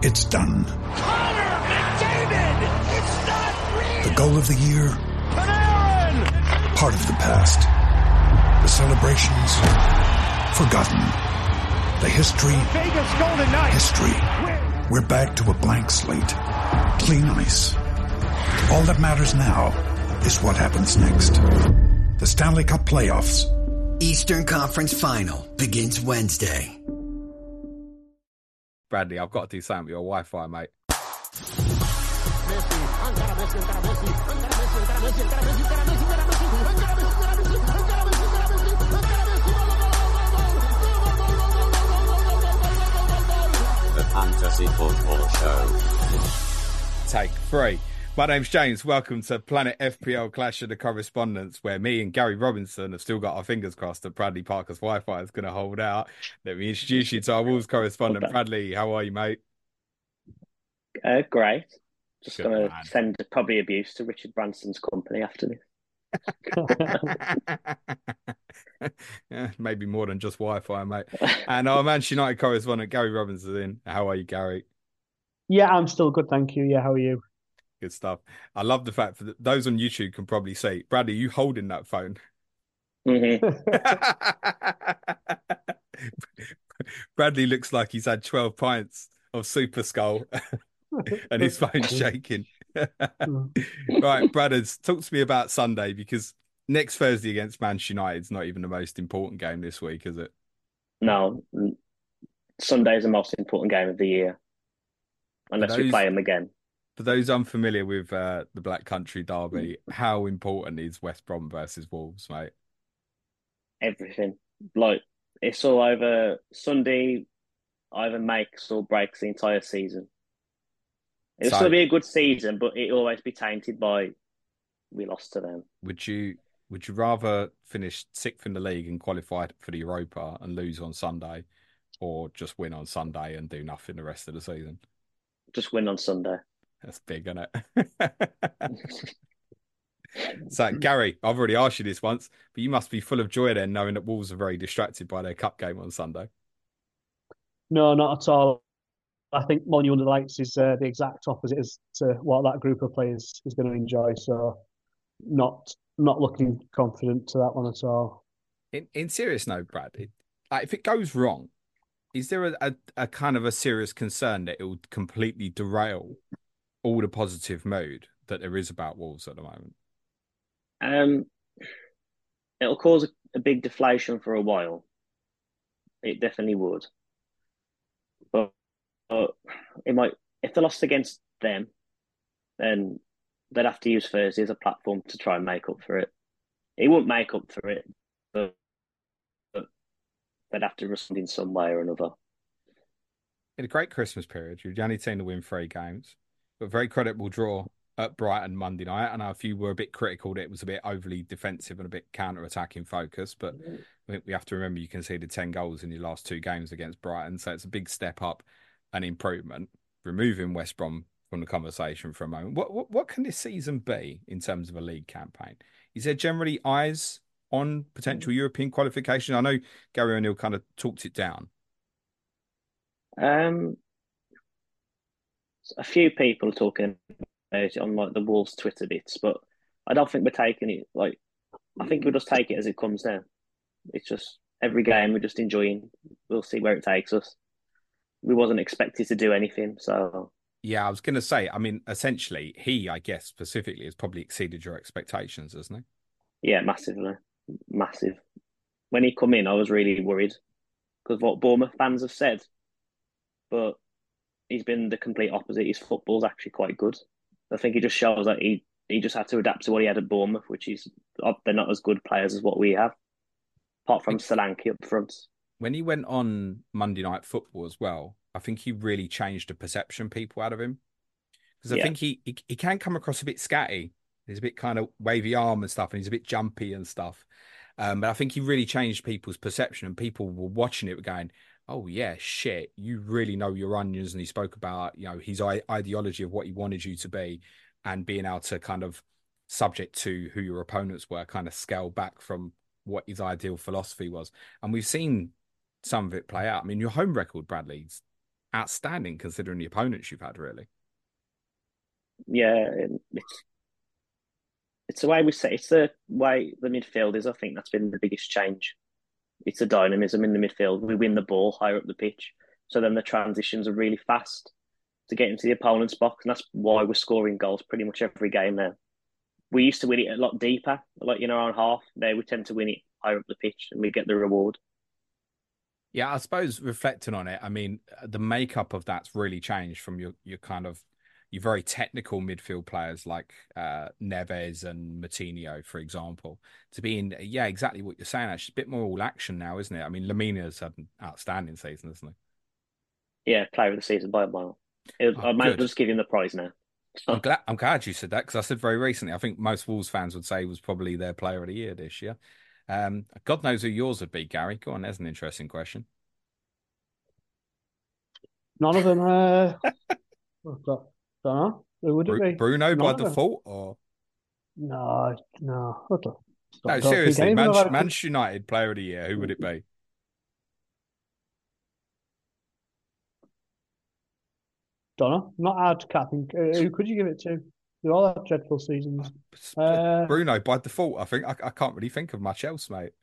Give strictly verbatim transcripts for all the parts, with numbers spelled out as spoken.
It's done. Connor McDavid! It's not real! The goal of the year? Panarin! Part of the past. The celebrations? Forgotten. The history? Vegas Golden Knights! History. We're back to a blank slate. Clean ice. All that matters now is what happens next. The Stanley Cup Playoffs. Eastern Conference Final begins Wednesday. Bradley, I've got to do something with your Wi-Fi, mate. The Fantasy Football Show. Take three. My name's James. Welcome to Planet F P L Clash of the Correspondents, where me and Gary Robinson have still got our fingers crossed that Bradley Parker's Wi-Fi is going to hold out. Let me introduce you to our Wolves correspondent, Bradley. How are you, mate? Uh, great. Just Good going to man. send probably abuse to Richard Branson's company after this. Yeah, maybe more than just Wi-Fi, mate. And our Manchester United correspondent, Gary Robinson. How are you, Gary? Yeah, I'm still good, thank you. Yeah, how are you? Good stuff. I love the fact that those on YouTube can probably see. Bradley, you holding that phone? Mm-hmm. Bradley looks like he's had twelve pints of Super Skull and his phone's shaking. Right, Bradders, talk to me about Sunday, because next Thursday against Manchester United is not even the most important game this week, is it? No, Sunday is the most important game of the year, unless those... we play them again. For those unfamiliar with uh, the Black Country Derby, how important is West Brom versus Wolves, mate? Everything. Like, it's all over. Sunday either makes or breaks the entire season. It'll So- still be a good season, but it'll always be tainted by we lost to them. Would you would you rather finish sixth in the league and qualify for the Europa and lose on Sunday, or just win on Sunday and do nothing the rest of the season? Just win on Sunday. That's big, isn't it? So, Gary, I've already asked you this once, but you must be full of joy then, knowing that Wolves are very distracted by their cup game on Sunday. No, not at all. I think Monu Under the Lights is uh, the exact opposite as to what that group of players is going to enjoy. So, not not looking confident to that one at all. In in serious note, Brad, it, like, if it goes wrong, is there a, a, a kind of a serious concern that it will completely derail all the positive mood that there is about Wolves at the moment? Um, it'll cause a, a big deflation for a while. It definitely would. But, but it might, if they lost against them, then they'd have to use Thursday as a platform to try and make up for it. It won't make up for it, but, but they'd have to respond in some way or another. In a great Christmas period, you're the only team to win three games, but a very creditable draw at Brighton Monday night. I know if you were a bit critical that it was a bit overly defensive and a bit counter-attacking focus, but I think we have to remember you conceded ten goals in your last two games against Brighton, so it's a big step up and improvement. Removing West Brom from the conversation for a moment, what, what what can this season be in terms of a league campaign? Is there generally eyes on potential European qualification? I know Gary O'Neill kind of talked it down. Um, a few people are talking about it on like the Wolves Twitter bits, but I don't think we're taking it like. I think we'll just take it as it comes now. It's just every game we're just enjoying. We'll see where it takes us. We wasn't expected to do anything, so Yeah, I was going to say, I mean, essentially, he, I guess, specifically, has probably exceeded your expectations, hasn't he? yeah, massively, massive. When he come in, I was really worried because what Bournemouth fans have said, but he's been the complete opposite. His football's actually quite good. I think it just shows that he he just had to adapt to what he had at Bournemouth, which is they're not as good players as what we have, apart from Solanke up front. When he went on Monday Night Football as well, I think he really changed the perception people had of him. Because I Yeah. think he, he he can come across a bit scatty. He's a bit kind of wavy arm and stuff, and he's a bit jumpy and stuff. Um, but I think he really changed people's perception, and people were watching it going, oh, yeah, shit, you really know your onions. And he spoke about, you know, his I- ideology of what he wanted you to be and being able to kind of, subject to who your opponents were, kind of scale back from what his ideal philosophy was. And we've seen some of it play out. I mean, your home record, Bradley, is outstanding considering the opponents you've had, really. Yeah, it's it's the way we say it's the way the midfield is. I think that's been the biggest change. It's the dynamism in the midfield. We win the ball higher up the pitch, so then the transitions are really fast to get into the opponent's box, and that's why we're scoring goals pretty much every game now. We used to win it a lot deeper, like in our own half. Now we tend to win it higher up the pitch, and we get the reward. Yeah, I suppose reflecting on it, I mean, the makeup of that's really changed from your your kind of your very technical midfield players like uh, Neves and Matinho, for example, to being, yeah, exactly what you're saying. Actually, a bit more all action now, isn't it? I mean, Lemina's had an outstanding season, hasn't he? Yeah, player of the season by a mile. It, Oh, I might as good. well just give him the prize now. I'm glad. I'm glad you said that because I said very recently. I think most Wolves fans would say he was probably their player of the year this year. Um, God knows who yours would be, Gary. Go on, there's an interesting question. None of them. Uh, don't, don't know. Who would it Bru- be? Bruno None by of them. default, or No, no. I don't, no? don't think Seriously, any of them Man- have had a- Manchester United player of the year. Who would it be? Don't know. Not hard. Can't think. Uh, who could you give it to? They all have dreadful seasons. Uh, Bruno by default. I think I, I can't really think of much else, mate.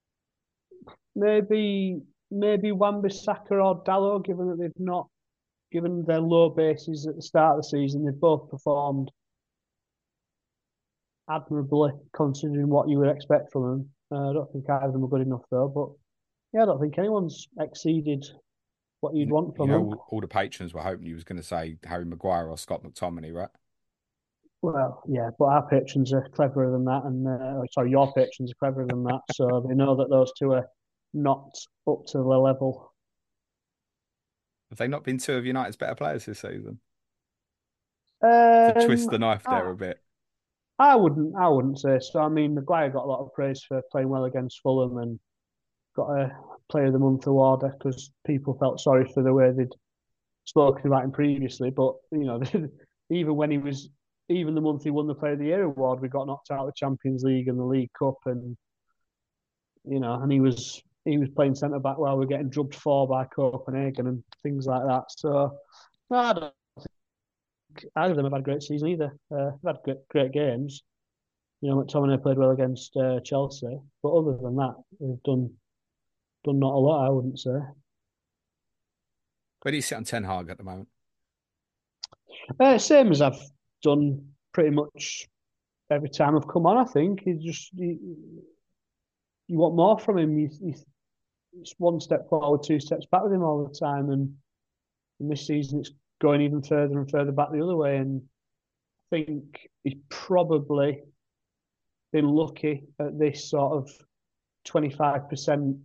maybe maybe Wan-Bissaka or Dalot, given that they've not, given their low bases at the start of the season, they've both performed admirably considering what you would expect from them. Uh, I don't think either of them are good enough though, but yeah, I don't think anyone's exceeded what you'd want You from know, them. all, all the patrons were hoping you was going to say Harry Maguire or Scott McTominay, right? Well, yeah, but our patrons are cleverer than that, and uh, sorry, your patrons are cleverer than that, so they know that those two are not up to the level. Have they not been two of United's better players this season? To twist the Um, knife there I, a bit. I wouldn't, I wouldn't say so. I mean, Maguire got a lot of praise for playing well against Fulham and got a Player of the Month award because people felt sorry for the way they'd spoken about him previously. But you know, even when he was, even the month he won the Player of the Year award, we got knocked out of the Champions League and the League Cup, and you know, and he was he was playing centre back while we we're getting drubbed four by Copenhagen and things like that. So no, I don't think either of them have had a great season either. Uh, they've had great, great games. You know, McTominay played well against uh, Chelsea, but other than that, they've done done not a lot, I wouldn't say. Where do you sit on Ten Hag at the moment? Uh, same as I've done pretty much every time I've come on. I think he just you, you want more from him. You, you, it's one step forward, two steps back with him all the time, and, and this season it's going even further and further back the other way. And I think he's probably been lucky at this sort of twenty-five percent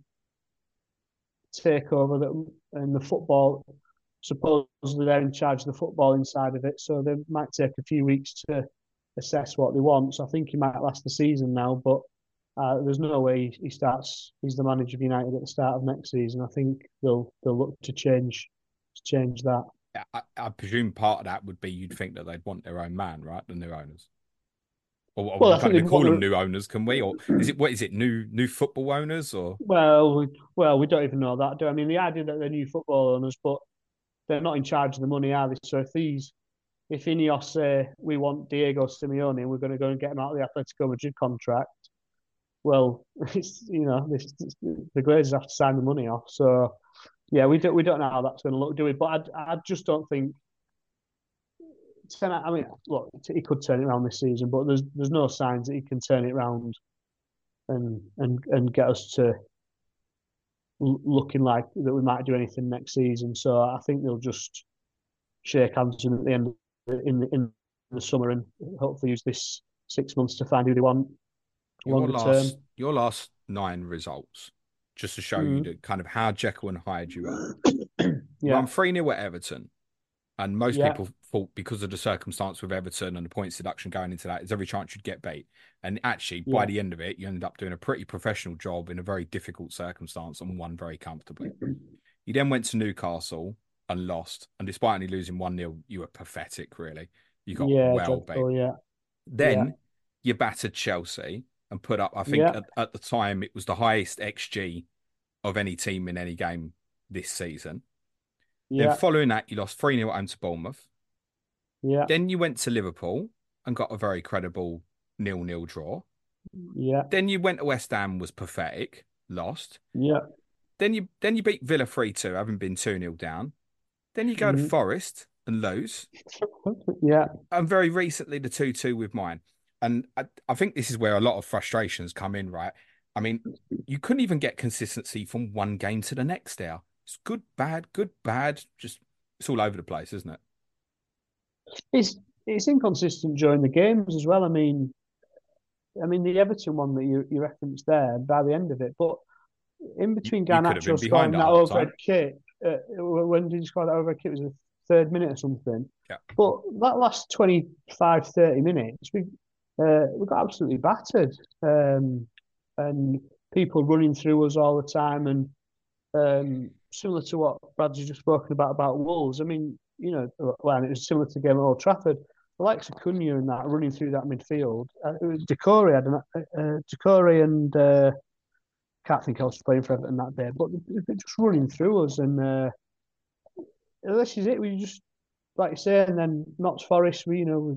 takeover that in the football. Supposedly they're in charge of the football inside of it, so they might take a few weeks to assess what they want. So I think he might last the season now, but uh, there's no way he starts. He's the manager of United at the start of next season. I think they'll they'll look to change to change that. I, I presume part of that would be you'd think that they'd want their own man, right? The new owners. Or, or Well, I we think can't they call want them to- new owners, can we? Or is it what is it new new football owners or Well, we, well, we don't even know that. Do I mean the idea that they're new football owners, but they're not in charge of the money, are they? So if these, if Ineos say we want Diego Simeone and we're going to go and get him out of the Atletico Madrid contract, well, it's you know this, this, the Glazers have to sign the money off. So yeah, we don't we don't know how that's going to look, do we? But I I just don't think. I mean, look, he could turn it around this season, but there's there's no signs that he can turn it around and and and get us to looking like that we might do anything next season. So I think they'll just shake hands at the end of the, in the, in the summer and hopefully use this six months to find who they want your longer last term. your last nine results, just to show Mm. you the kind of how Jekyll and Hyde you are. Yeah, Run three nil at Everton. And most Yeah. people thought because of the circumstance with Everton and the points deduction going into that, there's every chance you'd get beat. And actually, by Yeah. the end of it, you ended up doing a pretty professional job in a very difficult circumstance and won very comfortably. You then went to Newcastle and lost. And despite only losing one nil, you were pathetic, really. You got yeah, well dreadful, beat. yeah, Then Yeah. you battered Chelsea and put up, I think Yeah. at, at the time, it was the highest X G of any team in any game this season. Then Yeah, following that, you lost three nil at home to Bournemouth. yeah, Then you went to Liverpool and got a very credible nil nil draw. yeah, Then you went to West Ham, was pathetic, lost. yeah. Then you then you beat Villa three two, having been two nil down. Then you go to Mhm. Forest and lose. Yeah, And very recently, the two two with mine. And I, I think this is where a lot of frustrations come in, right? I mean, you couldn't even get consistency from one game to the next there. It's good, bad, good, bad. Just, it's all over the place, isn't it? it's it's inconsistent during the games as well. I mean, I mean the Everton one that you, you referenced there by the end of it, but in You, between you could have Garnacho been behind scoring at that half overhead time. kick, uh, when did he score that overhead kick? It was the third minute or something. Yeah. But that last twenty-five, thirty minutes, we uh, we got absolutely battered, um, and people running through us all the time, and um, similar to what Brad's just spoken about about Wolves. I mean, you know, well, and it was similar to the game at Old Trafford. The likes of Cunha and that running through that midfield. Uh, it was Decore had an, uh, Decore and uh, can't think I was playing for Everton that day, but they're just running through us, and uh, this is it. We just, like you say, and then Notts Forest, we you know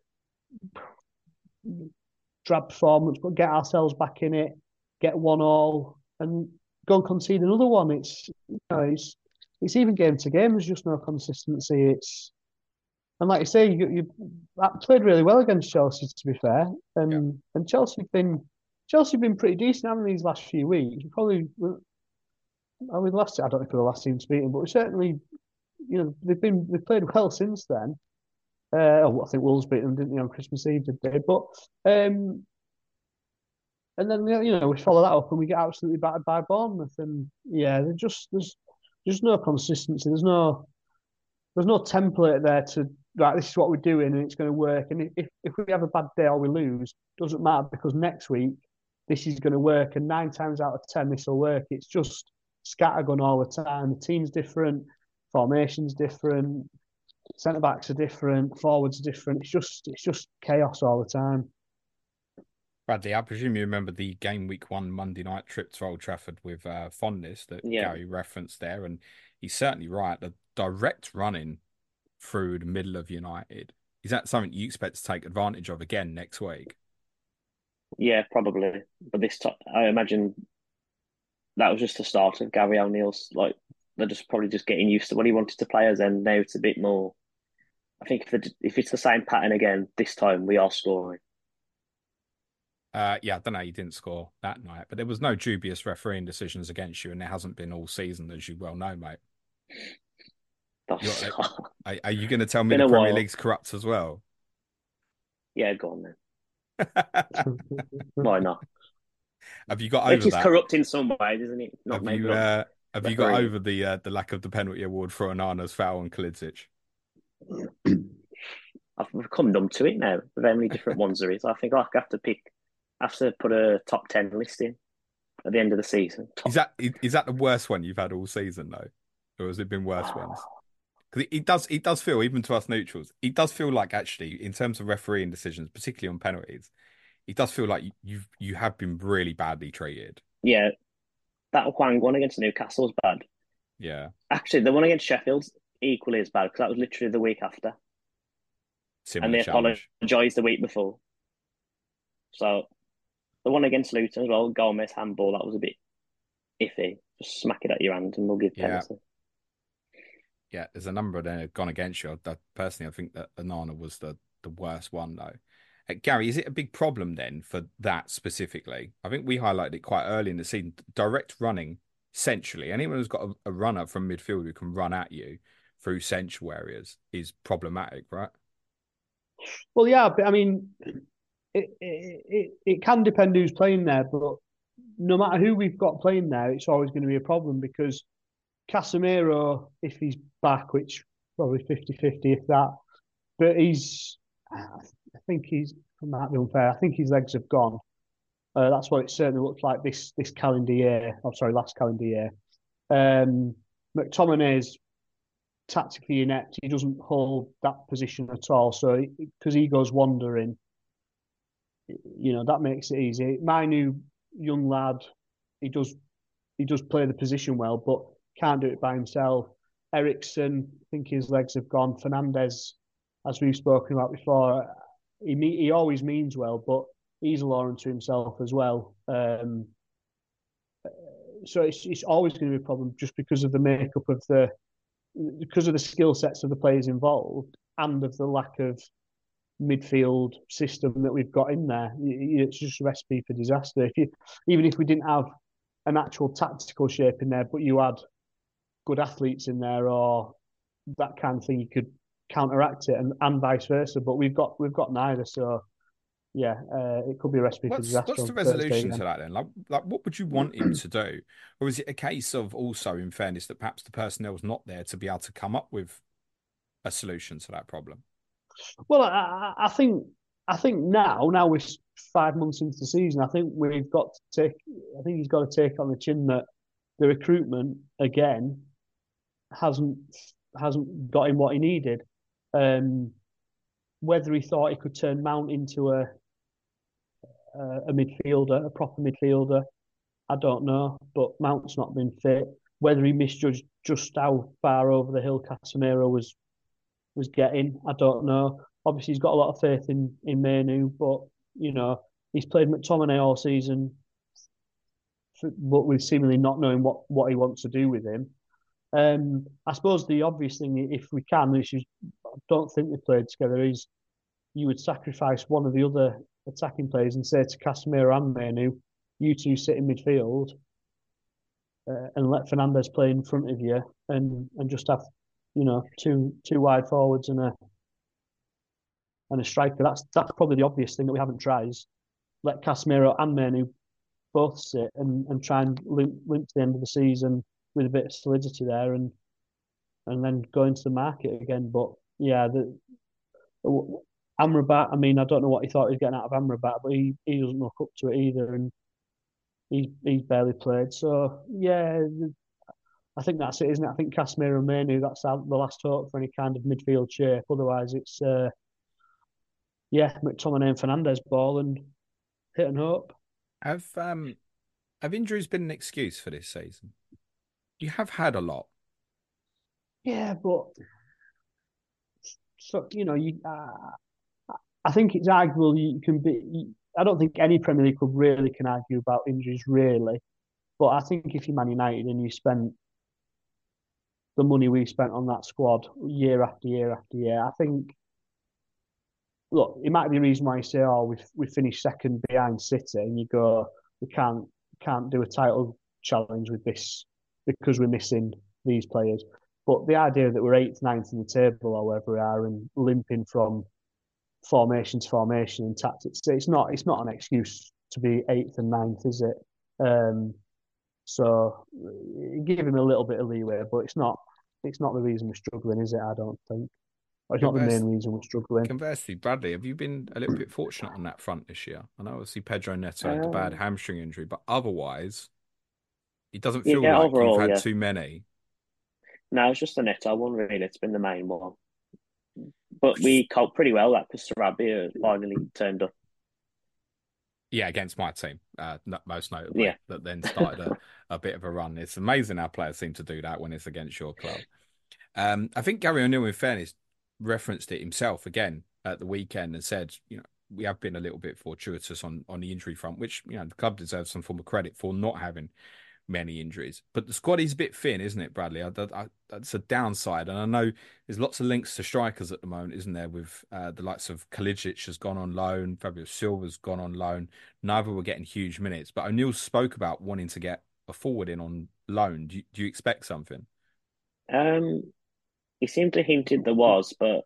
we drab performance, but get ourselves back in it, get one all, and go and concede another one. It's you know, it's it's even game to game. There's just no consistency. It's and like you say, you you that played really well against Chelsea. To be fair, Yeah. and and Chelsea have been Chelsea have been pretty decent having these last few weeks. Probably. I mean, last I don't know if we're the last team to beat them, but we certainly, you know, they've been they've played well since then. Uh, oh, I think Wolves beat them, didn't they, on Christmas Eve, did they? But um, and then you know we follow that up and we get absolutely battered by Bournemouth, and yeah, there's just there's there's no consistency. There's no there's no template there to right. This is what we're doing, and it's going to work. And if if we have a bad day or we lose, doesn't matter because next week this is going to work, and nine times out of ten this will work. It's just scattergun all the time. The team's different, formation's different, centre backs are different, forwards are different. It's just it's just chaos all the time. Bradley, I presume you remember the game week one Monday night trip to Old Trafford with uh, fondness that Yeah. Gary referenced there. And he's certainly right. The direct running through the middle of United, is that something you expect to take advantage of again next week? Yeah, probably. But this time, I imagine that was just the start of Gary O'Neill's. Like they're just probably just getting used to what he wanted to play as, and now it's a bit more. I think if the, if it's the same pattern again this time, we are scoring. Uh, yeah, I don't know. You didn't score that night, but there was no dubious refereeing decisions against you, and there hasn't been all season, as you well know, mate. That's, You're- Are, are you going to tell me Been the a Premier while. League's corrupt as well? yeah, go on then. Why not? Have you got It over is that? corrupt in some ways, isn't it? Not Have maybe you not uh, have you got refereeing. over the uh, the lack of the penalty award for Onana's foul on Kalidzic? I've become numb to it now. With how many different ones there is, I think I have to pick. I have to put a top ten list in at the end of the season. Top... Is that is that the worst one you've had all season though, or has it been worse ones? Because it, it does it does feel, even to us neutrals, it does feel like actually in terms of refereeing decisions, particularly on penalties, it does feel like you've you have been really badly treated. Yeah, that Hwang one against Newcastle was bad. Yeah, Actually, the one against Sheffield's equally as bad because that was literally the week after, similar and they challenge. apologised the week before. So the one against Luton as well, Gomez handball, that was a bit iffy. Just smack it at your hand and we'll give Yeah. penalty. Yeah, there's a number that have gone against you. I, personally, I think that Onana was the, the worst one, though. Uh, Gary, is it a big problem then for that specifically? I think we highlighted it quite early in the season. Direct running, centrally, anyone who's got a, a runner from midfield who can run at you through central areas is problematic, right? Well, yeah, but I mean, it, it it it can depend who's playing there, but no matter who we've got playing there, it's always going to be a problem because Casemiro, if he's back, which probably fifty-fifty if that, but he's, I think he's, I might be unfair, I think his legs have gone. Uh, that's what it certainly looks like this this calendar year. I'm sorry, last calendar year. Um, McTominay's tactically inept. He doesn't hold that position at all. So because he goes wandering, you know, that makes it easy. My new young lad, he does he does play the position well, but can't do it by himself. Ericsson, I think his legs have gone. Fernandez, as we've spoken about before, he he always means well, but he's a law unto himself as well. Um, so it's it's always going to be a problem just because of the makeup of the because of the skill sets of the players involved and of the lack of midfield system that we've got in there. It's just a recipe for disaster. If you even if we didn't have an actual tactical shape in there, but you had good athletes in there or that kind of thing, you could counteract it, and, and vice versa. But we've got we've got neither. So yeah, uh, it could be a recipe what's, for disaster. What's the resolution to that then? Like, like, what would you want him to do? Or is it a case of also, in fairness, that perhaps the personnel's not there to be able to come up with a solution to that problem? Well, I, I think I think now now we're five months into the season. I think we've got to take. I think he's got to take on the chin that the recruitment again hasn't hasn't got him what he needed. Um, whether he thought he could turn Mount into a a, a midfielder, a proper midfielder, I don't know. But Mount's not been fit. Whether he misjudged just how far over the hill Casemiro was was getting, I don't know. Obviously, he's got a lot of faith in in Manu, but you know he's played McTominay all season, but with seemingly not knowing what, what he wants to do with him. Um, I suppose the obvious thing, if we can, which is I don't think they played together, is you would sacrifice one of the other attacking players and say to Casemiro and Manu, you two sit in midfield uh, and let Fernandez play in front of you, and and just have you know two two wide forwards and a and a striker. That's that's probably the obvious thing that we haven't tried. Is let Casemiro and Manu both sit and, and try and limp, limp to the end of the season with a bit of solidity there, and and then go into the market again. But yeah, the Amrabat, I mean, I don't know what he thought he was getting out of Amrabat, but he, he doesn't look up to it either, and he's he's barely played. So yeah, I think that's it, isn't it? I think Casemiro and Manu, that's the last hope for any kind of midfield shape. Otherwise, it's uh, yeah, McTominay and Fernandez ball and hit and hope. Have um have injuries been an excuse for this season? You have had a lot. Yeah, but so you know, you uh, I think it's arguable you can be. I don't think any Premier League club really can argue about injuries, really. But I think if you're Man United and you spent the money we spent on that squad year after year after year, I think. Look, it might be a reason why you say, "Oh, we we finished second behind City," and you go, "We can't can't do a title challenge with this because we're missing these players." But the idea that we're eighth, ninth in the table, or wherever we are, and limping from formation to formation and tactics, it's not it's not an excuse to be eighth and ninth, is it? Um, so give him a little bit of leeway, but it's not it's not the reason we're struggling, is it? I don't think. Or it's not the main reason we're struggling. Conversely, Bradley, have you been a little bit fortunate on that front this year? I know obviously Pedro Neto had a bad hamstring injury, but otherwise, it doesn't feel yeah, like overall, you've had yeah. too many. No, it's just the Neto one, really. It's been the main one. But we coped pretty well that because Sarabia finally turned up. Yeah, against my team, uh, most notably, yeah. that then started a, a bit of a run. It's amazing how players seem to do that when it's against your club. Um, I think Gary O'Neill, in fairness, referenced it himself again at the weekend and said, you know, we have been a little bit fortuitous on, on the injury front, which, you know, the club deserves some form of credit for not having many injuries. But the squad is a bit thin, isn't it, Bradley? I, I, that's a downside. And I know there's lots of links to strikers at the moment, isn't there, with uh, the likes of Kalidžić has gone on loan, Fabio Silva's gone on loan. Neither were getting huge minutes. But O'Neill spoke about wanting to get a forward in on loan. Do you, do you expect something? Um, he seemed to hint there was, but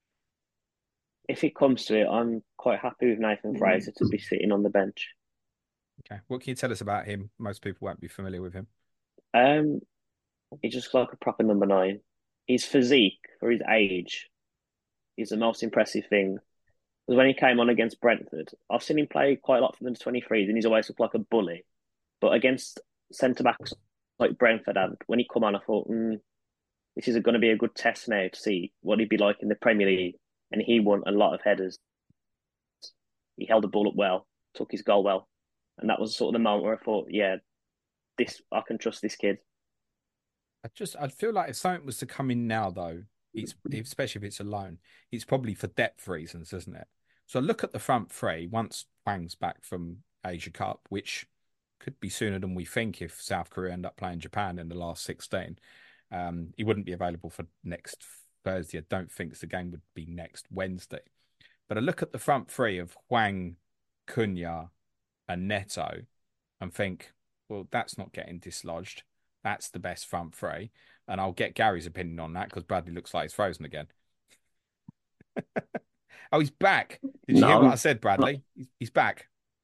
if it comes to it, I'm quite happy with Nathan Fraser to be sitting on the bench. Okay. What can you tell us about him? Most people won't be familiar with him. Um, he just looks like a proper number nine. His physique for his age is the most impressive thing. Because when he came on against Brentford, I've seen him play quite a lot for the twenty-threes, and he's always looked like a bully. But against centre backs like Brentford, and when he come on, I thought, mm, this is going to be a good test now to see what he'd be like in the Premier League. And he won a lot of headers. He held the ball up well, took his goal well. And that was sort of the moment where I thought, yeah, this I can trust this kid. I just I feel like if something was to come in now though, it's especially if it's a loan, it's probably for depth reasons, isn't it? So look at the front three once Hwang's back from Asia Cup, which could be sooner than we think if South Korea end up playing Japan in the last sixteen. Um, he wouldn't be available for next Thursday. I don't think the game would be next Wednesday. But I look at the front three of Hwang, Cunha, and Neto and think, well, that's not getting dislodged. That's the best front three. And I'll get Gary's opinion on that because Bradley looks like he's frozen again. Oh, he's back. Did you No, hear what I'm I said, Bradley? He's, he's back.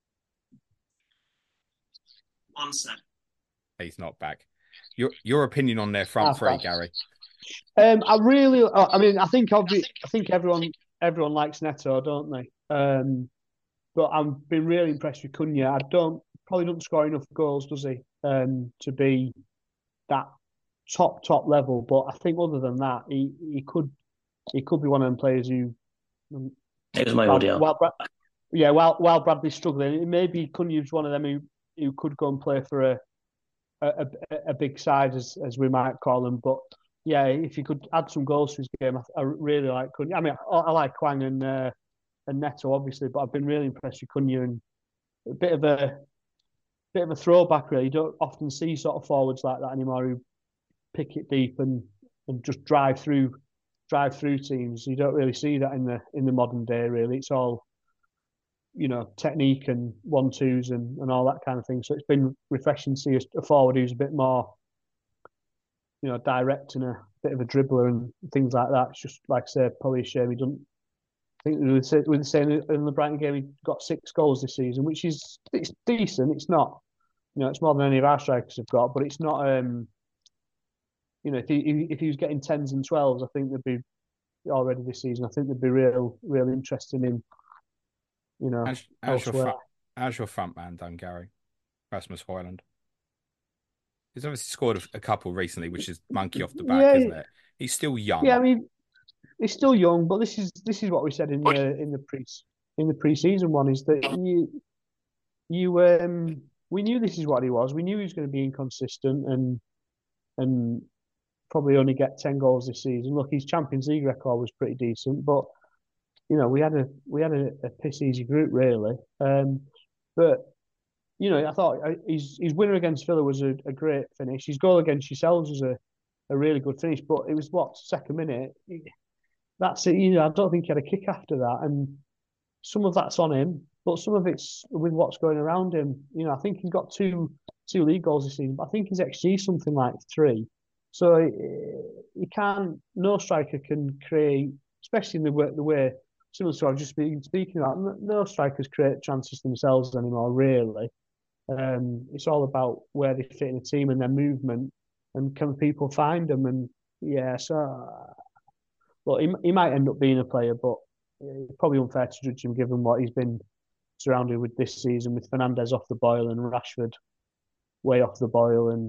One sec. He's not back. Your your opinion on their front Ah, three, fine. Gary? Um, I really, I mean, I think obvi- I think everyone everyone likes Neto, don't they? Um, but I've been really impressed with Cunha. I don't probably doesn't score enough goals, does he? Um, to be that top top level. But I think other than that, he, he could he could be one of them players who. It was my While, audio. while Brad, yeah, while while Bradley's struggling, maybe Cunha's one of them who, who could go and play for a a, a, a big side, as as we might call them. But yeah, if you could add some goals to his game, I, I really like Cunha. I mean, I, I like Hwang and uh, and Neto obviously, but I've been really impressed with Cunha and a bit of a bit of a throwback. Really, you don't often see sort of forwards like that anymore who pick it deep and, and just drive through drive through teams. You don't really see that in the in the modern day. Really, it's all, you know, technique and one twos and, and all that kind of thing. So it's been refreshing to see a, a forward who's a bit more, you know, direct and a bit of a dribbler and things like that. It's just like I say, probably a shame he doesn't. I think we were saying in the Brighton game he got six goals this season, which is it's decent. It's not, you know, it's more than any of our strikers have got, but it's not. Um, you know, if he if he was getting tens and twelves, I think there'd be already this season. I think there'd be real real interest in him. You know, How's, how's your elsewhere. front, how's your front man done, Gary? Rasmus Højlund. He's obviously scored a, a couple recently, which is monkey off the back, Yeah, isn't it? He's still young. Yeah, I mean, he's still young, but this is this is what we said in the in the pre in the pre-season one is that you you um we knew this is what he was. We knew he was going to be inconsistent and and probably only get ten goals this season. Look, his Champions League record was pretty decent, but you know we had a we had a, a piss easy group really. Um, but you know I thought his his winner against Villa was a, a great finish. His goal against yourselves was a, a really good finish, but it was what second minute. That's it. You know I don't think he had a kick after that, and some of that's on him, but some of it's with what's going around him. You know I think he got two two league goals this season, but I think his X G is something like three. So you can't. No striker can create, especially in the way, the way similar to what I've just been speaking about. No strikers create chances themselves anymore. Really, um, it's all about where they fit in a team and their movement, and can people find them? And yeah, so well, he he might end up being a player, but it's probably unfair to judge him given what he's been surrounded with this season, with Fernandes off the boil and Rashford way off the boil, and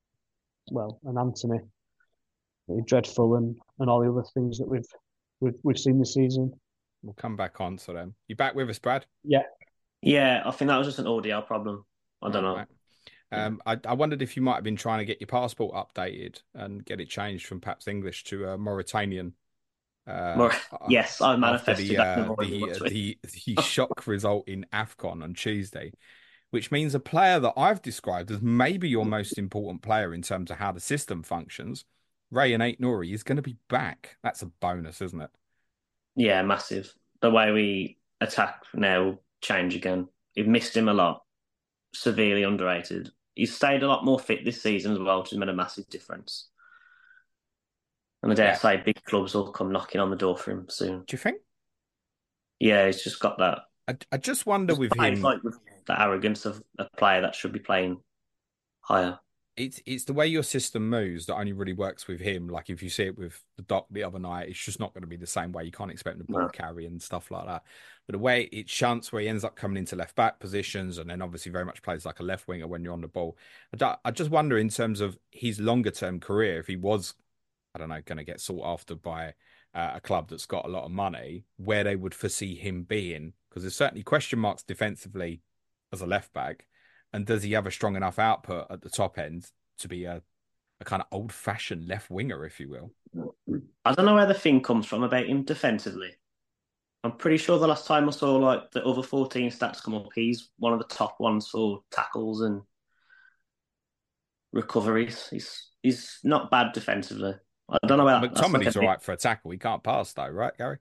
well, and Anthony dreadful, and, and all the other things that we've we've we've seen this season. We'll come back on to them. You back with us, Brad? Yeah, Yeah, I think that was just an audio problem. I don't know. Right. Um, I, I wondered if you might have been trying to get your passport updated and get it changed from perhaps English to uh, Mauritanian. Uh, More, yes, I after manifested the, that. uh, in the, the, the shock result in AFCON on Tuesday, which means a player that I've described as maybe your most important player in terms of how the system functions, Rayan Aït-Nouri, is going to be back. That's a bonus, isn't it? Yeah, massive. The way we attack now will change again. We've missed him a lot. Severely underrated. He's stayed a lot more fit this season as well, which has made a massive difference. And I dare Yeah. say big clubs will come knocking on the door for him soon. Do you think? Yeah, he's just got that. I, I just wonder with It's him. like with the arrogance of a player that should be playing higher. It's it's the way your system moves that only really works with him. Like if you see it with the Doc the other night, it's just not going to be the same way. You can't expect him to ball No. carry and stuff like that. But the way it shunts, where he ends up coming into left back positions, and then obviously very much plays like a left winger when you're on the ball. I, ju- I just wonder in terms of his longer term career, if he was, I don't know, going to get sought after by uh, a club that's got a lot of money, where they would foresee him being, because there's certainly question marks defensively as a left back, and does he have a strong enough output at the top end to be a a kind of old-fashioned left winger, if you will. I don't know where the thing comes from about him defensively. I'm pretty sure the last time I saw like the other fourteen stats come up, he's one of the top ones for tackles and recoveries. He's he's not bad defensively. I don't know where McTominay's like all right for a tackle. He can't pass though, right, Gary?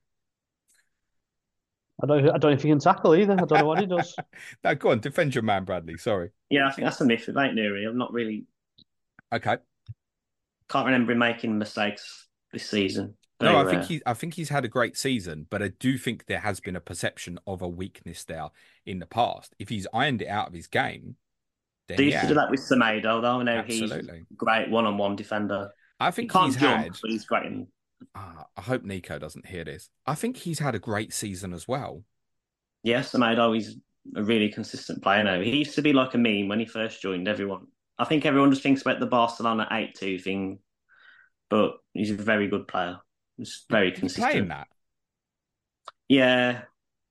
I don't. I don't know if he can tackle either. I don't know what he does. No, go on, defend your man, Bradley. Sorry. Yeah, I think that's a myth. It ain't Nuri. I'm not really. Okay. Can't remember him making mistakes this season. Very no, I rare. think he. I think he's had a great season, but I do think there has been a perception of a weakness there in the past. If he's ironed it out of his game, then they used yeah. to do that with Semedo, though. Now Absolutely. He's a great one-on-one defender. I think he can't he's jump, had. But he's great. In... Uh, I hope Nico doesn't hear this. I think he's had a great season as well. Yes, Semedo, he's a really consistent player now. He used to be like a meme when he first joined. Everyone, I think everyone just thinks about the Barcelona eight two thing, but he's a very good player. He's very He's consistent. playing that. Yeah,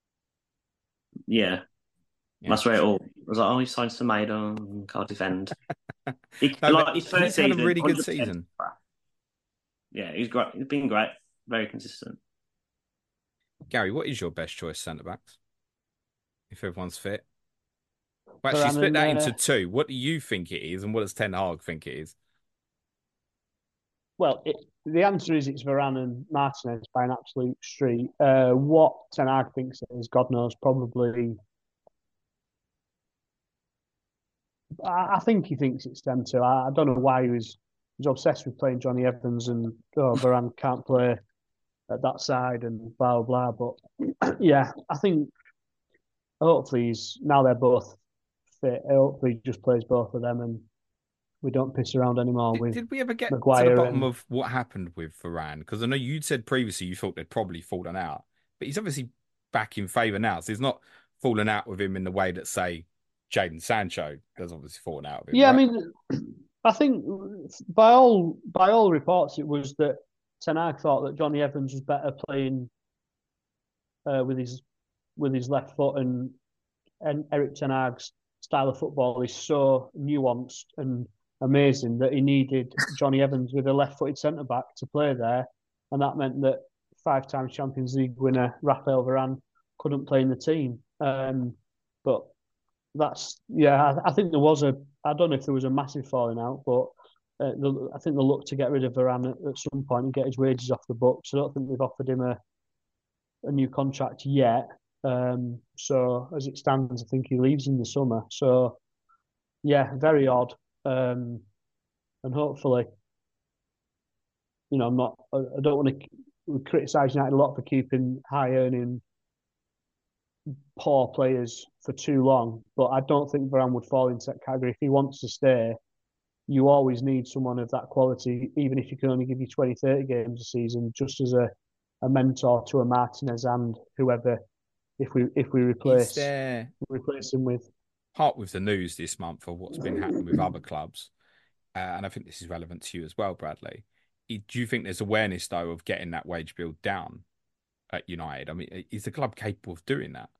yeah. Yeah. That's where it all I was like. Oh, he signed Semedo and can't defend. He, No, like his first he's season, had a really good one hundred percent. season. Yeah, he's great. He's been great. Very consistent. Gary, what is your best choice centre backs? If everyone's fit. Well, actually, split that into two. What do you think it is, and what does Ten Hag think it is? Well, it, the answer is it's Varane and Martinez by an absolute street. Uh, what Ten Hag thinks it is, God knows, probably. I, I think he thinks it's them two. I, I don't know why he was, he was obsessed with playing Johnny Evans and oh, Varane can't play at that side and blah, blah, blah. But yeah, I think hopefully he's, now they're both fit, hopefully he just plays both of them and we don't piss around anymore Did, with did we ever get Maguire to the bottom and... of what happened with Varane? Because I know you'd said previously you thought they'd probably fallen out, but he's obviously back in favour now. So he's not fallen out with him in the way that, say, Jadon Sancho has obviously fallen out with him. Yeah, right? I mean, I think by all by all reports, it was that Ten Hag thought that Johnny Evans was better playing uh, with his with his left foot, and and Eric Ten Hag's style of football is so nuanced and amazing that he needed Johnny Evans with a left-footed centre back to play there, and that meant that five-time Champions League winner Raphael Varane couldn't play in the team. Um, but that's yeah, I, I think there was a. I don't know if there was a massive falling out, but uh, the, I think they'll look to get rid of Varane at, at some point and get his wages off the books. I don't think they've offered him a a new contract yet. Um, so as it stands, I think he leaves in the summer. So yeah, very odd. Um, and hopefully, you know, I'm not. I, I don't want to criticise United a lot for keeping high earning poor players for too long, but I don't think Varane would fall into that category. If he wants to stay, you always need someone of that quality, even if you can only give you twenty, thirty games a season, just as a, a mentor to a Martinez and whoever. If we if we replace there replace him with part with the news this month of what's been happening with other clubs, uh, and I think this is relevant to you as well, Bradley. Do you think there's awareness though of getting that wage bill down at United? I mean, is the club capable of doing that?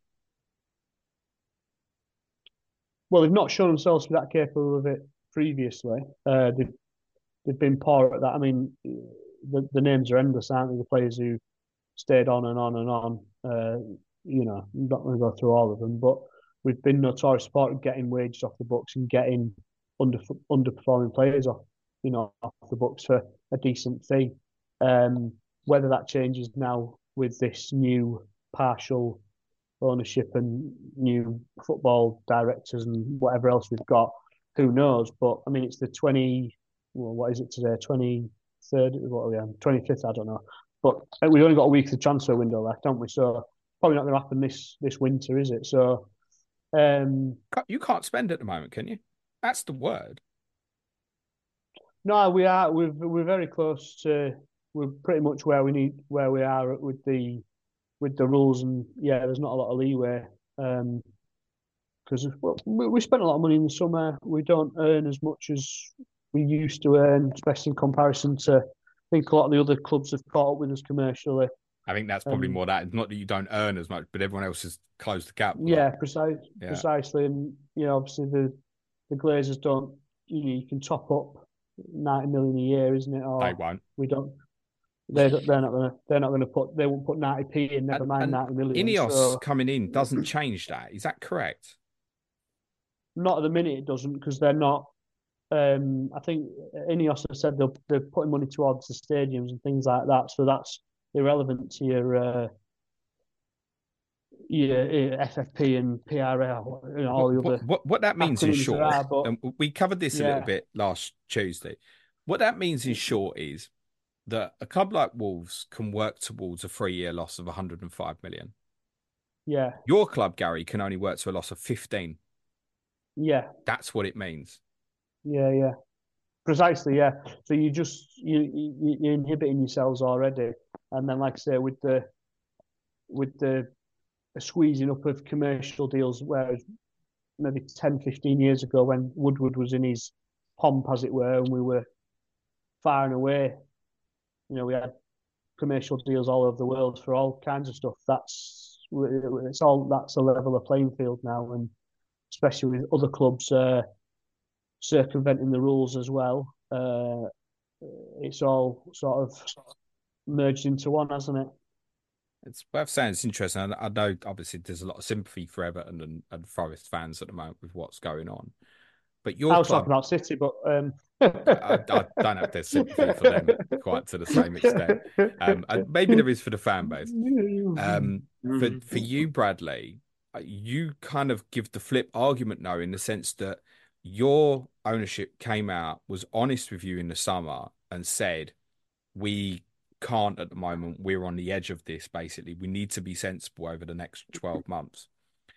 Well, they've not shown themselves to be that capable of it previously. Uh, they've they've been poor at that. I mean, the the names are endless, aren't they? The players who stayed on and on and on. Uh, you know, I'm not going to go through all of them, but we've been notorious for getting wages off the books and getting under underperforming players off, you know, off the books for a decent fee. Um, whether that changes now with this new partial ownership and new football directors and whatever else we've got, who knows? But I mean, it's the twenty. Well, what is it today? Twenty third. What are we on? Twenty fifth. I don't know. But we've only got a week of the transfer window left, haven't we? So probably not going to happen this this winter, is it? So um, you can't spend at the moment, can you? That's the word. No, we are. We're we're very close to. We're pretty much where we need where we are with the with the rules, and yeah, there's not a lot of leeway because um, well, we, we spent a lot of money in the summer. We don't earn as much as we used to earn, especially in comparison to. I think a lot of the other clubs have caught up with us commercially. I think that's probably um, more that. Not that you don't earn as much, but everyone else has closed the gap. Yeah, precise, yeah. precisely. And, you know, obviously the, the Glazers don't, you know, you can top up ninety million a year, isn't it? Or They won't. We don't. They're they're not gonna they're not gonna put they won't put ninety p in. Never And, mind and ninety million. Ineos So coming in doesn't change that. Is that correct? not at the minute it doesn't because they're not. Um, I think Ineos have said they're they're putting money towards the stadiums and things like that. So that's irrelevant to your uh, your, your F F P and P R L, you know, all the what, other what, what that means in acronyms short, there are, but and we covered this a yeah. little bit last Tuesday. What that means in short is that a club like Wolves can work towards a three-year loss of one hundred five million. Yeah. Your club, Gary, can only work to a loss of fifteen. Yeah. That's what it means. Yeah, yeah. Precisely, yeah. So you just you, you you're inhibiting yourselves already, and then like I say, with the with the squeezing up of commercial deals, whereas maybe ten, fifteen years ago when Woodward was in his pomp, as it were, and we were far and away, you know, we had commercial deals all over the world for all kinds of stuff. That's it's all that's a level of playing field now, and especially with other clubs uh, circumventing the rules as well. Uh, it's all sort of merged into one, hasn't it? It's worth saying it's interesting. I know obviously there's a lot of sympathy for Everton and, and Forest fans at the moment with what's going on. But your I was club, talking about City, but um... I, I don't have their sympathy for them quite to the same extent. Um, maybe there is for the fan base. Um, for for you, Bradley, you kind of give the flip argument now in the sense that your ownership came out, was honest with you in the summer, and said, "We can't at the moment. We're on the edge of this. Basically, we need to be sensible over the next twelve months."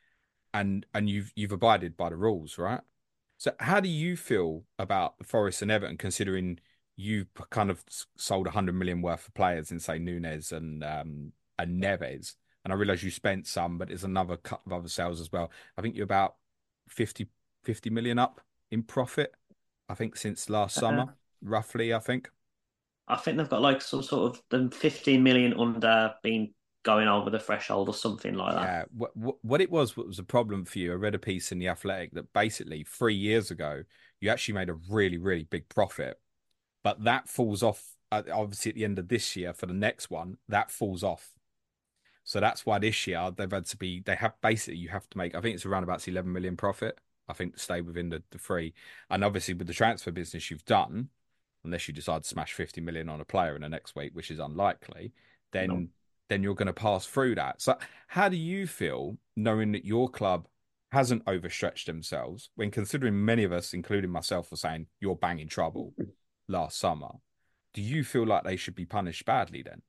And and you've you've abided by the rules, right? So how do you feel about Forest and Everton, considering you kind of sold one hundred million worth of players in, say, Nunes and um, and Neves? And I realise you spent some, but there's another couple of other sales as well. I think you're about fifty, fifty million up in profit, I think, since last summer, uh, roughly, I think. I think they've got like some sort of the fifteen million under being going over the threshold or something like that. Yeah, what, what, what it was, what was a problem for you, I read a piece in The Athletic that basically three years ago, you actually made a really, really big profit. But that falls off, uh, obviously, at the end of this year for the next one, that falls off. So that's why this year they've had to be, they have basically, you have to make, I think it's around about eleven million profit, I think, to stay within the, the three. And obviously with the transfer business you've done, unless you decide to smash fifty million on a player in the next week, which is unlikely, then no. then you're going to pass through that. So how do you feel knowing that your club hasn't overstretched themselves when, considering many of us, including myself, were saying you're banging trouble last summer? Do you feel like they should be punished badly then?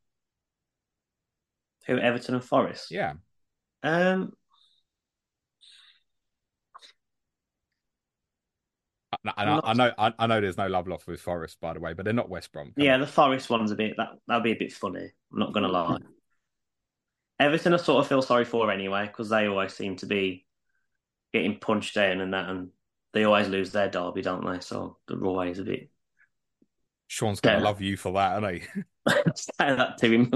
Who, Everton and Forest? Yeah. Um. I, I, I know, I, I know. There's no love lost with Forest, by the way, but they're not West Brom. Yeah, on. the Forest one's a bit that that'll be a bit funny. I'm not gonna lie. Everton, I sort of feel sorry for anyway because they always seem to be getting punched in and that, and they always lose their derby, don't they? So they're always a bit. Sean's gonna yeah. love you for that, isn't he? Say that to him.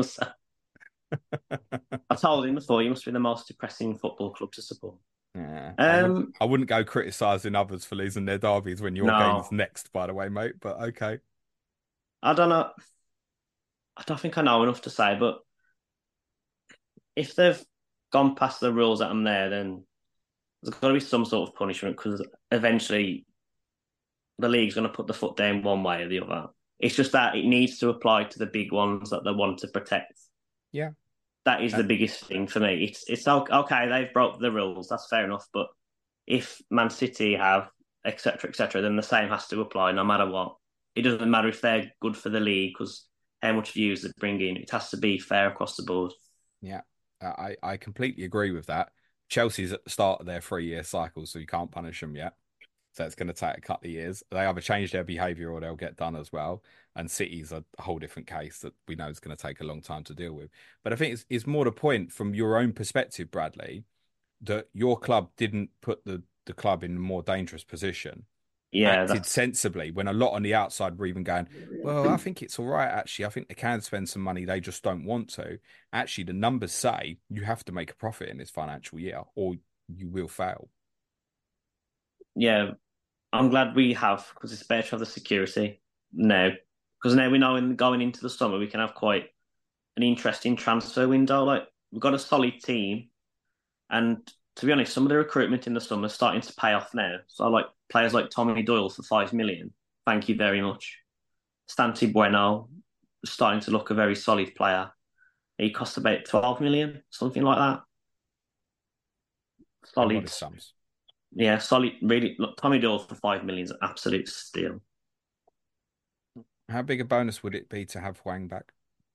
I told him before, you must be the most depressing football club to support. Yeah, um, I, wouldn't, I wouldn't go criticising others for losing their derbies when your no. game's next, by the way, mate. But okay. I don't know. I don't think I know enough to say, but if they've gone past the rules that I'm there, then there's got to be some sort of punishment because eventually the league's going to put the foot down one way or the other. It's just that it needs to apply to the big ones that they want to protect. Yeah. That is the biggest thing for me. It's it's okay, they've broke the rules, that's fair enough. But if Man City have, et cetera, et cetera, then the same has to apply no matter what. It doesn't matter if they're good for the league because how much views they bring in. It has to be fair across the board. Yeah, I, I completely agree with that. Chelsea's at the start of their three-year cycle, so you can't punish them yet. So it's going to take a couple of years. They either change their behaviour or they'll get done as well. And City's a whole different case that we know is going to take a long time to deal with. But I think it's, it's more the point from your own perspective, Bradley, that your club didn't put the, the club in a more dangerous position. Yeah, acted that's... sensibly when a lot on the outside were even going, well, I think it's all right, actually. I think they can spend some money. They just don't want to. Actually, the numbers say you have to make a profit in this financial year or you will fail. Yeah, I'm glad we have, because it's better to have the security. No, because now we know in going into the summer we can have quite an interesting transfer window. Like we've got a solid team, and to be honest, some of the recruitment in the summer is starting to pay off now. So like players like Tommy Doyle for five million. Thank you very much. Stanley Bueno starting to look a very solid player. He cost about twelve million, something like that. Solid sums. Yeah, solid. Really, look, Tommy Doyle for five million is an absolute steal. How big a bonus would it be to have Hwang back?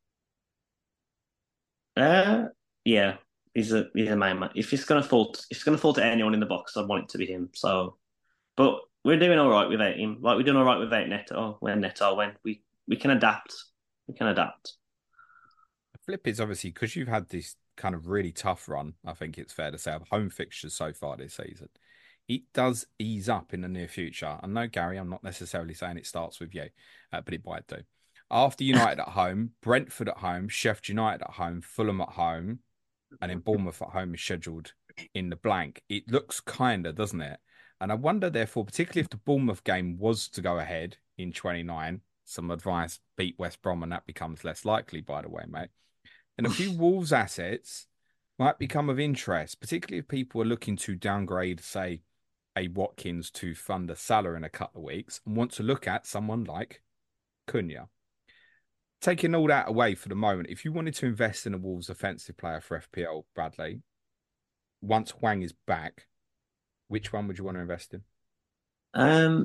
Uh, yeah, he's a he's a main man. If it's gonna fall, if it's gonna fall to anyone in the box, I'd want it to be him. So, but we're doing all right without him. Like we're doing all right without Neto. When Neto, when we we can adapt, we can adapt. The flip is obviously because you've had this kind of really tough run. I think it's fair to say of home fixtures so far this season. It does ease up in the near future. I know, Gary, I'm not necessarily saying it starts with you, uh, but it might do. After United at home, Brentford at home, Sheffield United at home, Fulham at home, and then Bournemouth at home is scheduled in the blank. It looks kinder, doesn't it? And I wonder, therefore, particularly if the Bournemouth game was to go ahead in twenty-nine, some advice, beat West Brom, and that becomes less likely, by the way, mate. And a few Wolves assets might become of interest, particularly if people are looking to downgrade, say, a Watkins to fund a Salah in a couple of weeks and want to look at someone like Cunha. Taking all that away for the moment, if you wanted to invest in a Wolves offensive player for F P L, Bradley, once Hwang is back, which one would you want to invest in? Um,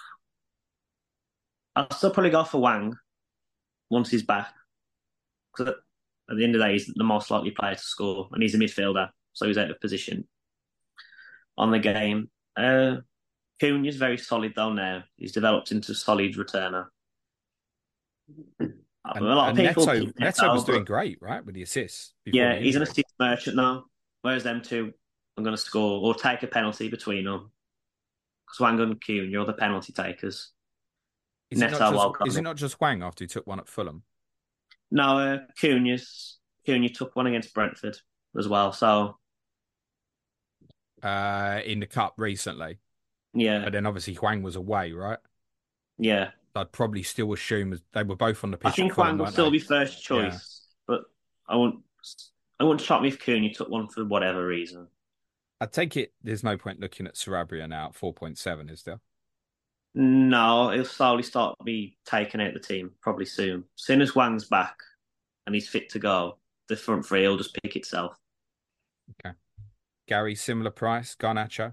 I'll still probably go for Hwang once he's back. Because at the end of the day, he's the most likely player to score, and he's a midfielder, so he's out of position on the game. Uh, Cunha's very solid though now. He's developed into a solid returner. And, a lot of people Neto, Neto, Neto was but, doing great, right, with the assists. Yeah, the he's an assist merchant now. Whereas them two are going to score or take a penalty between them. Because Hwang and Cunha are the penalty takers. Is, Neto, it not, just, is it not just Hwang after he took one at Fulham? No, uh, Cunha's, Cunha took one against Brentford as well. So, uh, in the cup recently, yeah. But then obviously Hwang was away, right? Yeah, I'd probably still assume as they were both on the pitch. I think Hwang will still they? be first choice, yeah. But I won't. I wouldn't shock me if Cunha took one for whatever reason. I take it there's no point looking at Sarabia now at four point seven, is there? No, he'll slowly start to be taken out of the team probably soon. As soon as Hwang's back and he's fit to go, the front three will just pick itself. Okay. Gary, similar price, Garnacho?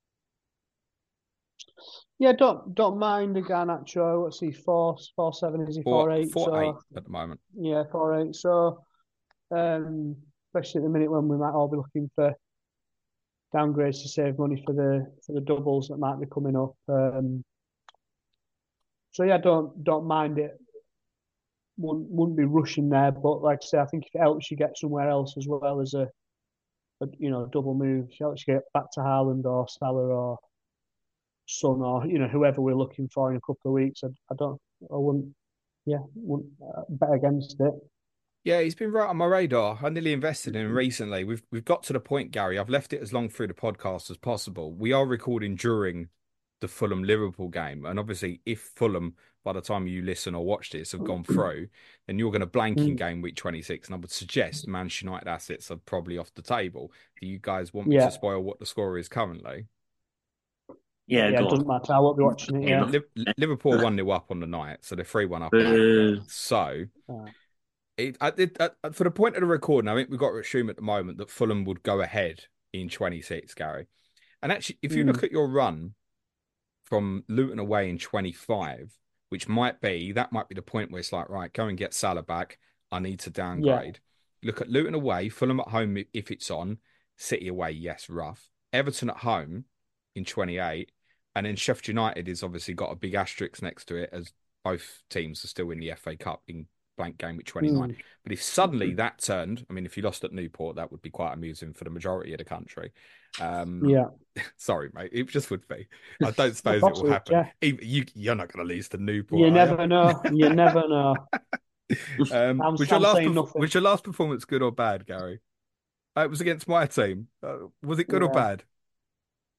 Yeah, don't don't mind the Garnacho. What's he, four, four seven, is he four, four eight? Four so, eight at the moment. Yeah, four eight. So, um, especially at the minute when we might all be looking for downgrades to save money for the for the doubles that might be coming up. Um, so yeah, don't don't mind it. Wouldn't wouldn't be rushing there, but like I say, I think if it helps you get somewhere else as well as a, a you know double move, if it helps you get back to Haaland or Salah or Son or you know whoever we're looking for in a couple of weeks, I, I don't, I wouldn't, yeah, wouldn't uh, bet against it. Yeah, he's been right on my radar. I nearly invested in him recently. We've we've got to the point, Gary. I've left it as long through the podcast as possible. We are recording during the Fulham Liverpool game, and obviously, if Fulham, by the time you listen or watch this, have gone through, then you're going to blank in game week twenty-six. And I would suggest Manchester United assets are probably off the table. Do you guys want me yeah. to spoil what the score is currently? Yeah, yeah, it doesn't matter. I won't be watching it. Yeah. Liverpool one nil up on the night, so they're three one up. Uh, so. Uh. It, I, it, I, for the point of the recording, I think we've got to assume at the moment that Fulham would go ahead in twenty-six, Gary. And actually, if you mm. look at your run from Luton away in twenty-five, which might be, that might be the point where it's like, right, go and get Salah back. I need to downgrade. Yeah. Look at Luton away, Fulham at home if it's on, City away, yes, rough. Everton at home in twenty-eight. And then Sheffield United has obviously got a big asterisk next to it as both teams are still in the F A Cup in blank game with twenty-nine. Mm. But if suddenly that turned, I mean, if you lost at Newport, that would be quite amusing for the majority of the country. Um, yeah. Sorry, mate. It just would be. I don't suppose it will happen. Yeah. Even, you, you're not going to lose to Newport. You never you? know. You never know. um, I'm, was, your last perf- was your last performance good or bad, Gary? Uh, it was against my team. Uh, was it good yeah. or bad?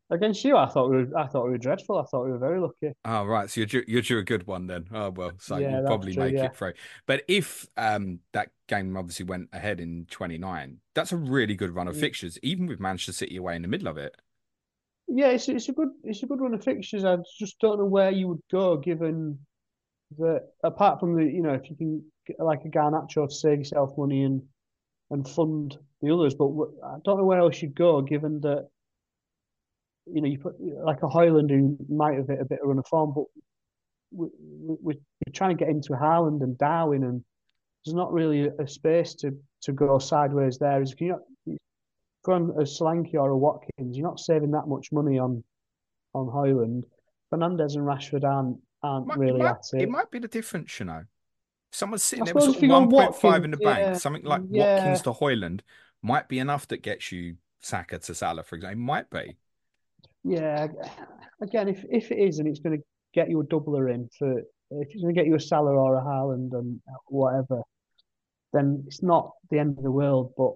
Against you, I thought we were, I thought we were dreadful. I thought we were very lucky. Oh, right. So you're due, you're due a good one then. Oh, well, so Yeah, you'll that's probably true. make Yeah, it through. But if um, that game obviously went ahead in twenty-nine, that's a really good run of Mm. fixtures, even with Manchester City away in the middle of it. yeah. It's it's a good it's a good run of fixtures. I just don't know where you would go given that apart from the you know if you can get like a Garnacho to save yourself money and and fund the others, but I don't know where else you'd go given that you know you put like a Hoyland who might have hit a bit of run of form, but we, we, we're trying to get into Haaland and Darwin, and there's not really a space to to go sideways there. Is you not go on a Solanke or a Watkins, you're not saving that much money on on Hoyland. Fernandez and Rashford aren't aren't Might, it really might at it it. might be the difference, you know. Someone's I sitting there with suppose sort if of you go one point five Watkins, in the bank, yeah, something like yeah, Watkins to Hoyland might be enough that gets you Saka to Salah, for example. It might be. yeah. Again, if if it is and it's going to get you a doubler in for if it's going to get you a Salah or a Haaland and whatever, then it's not the end of the world. But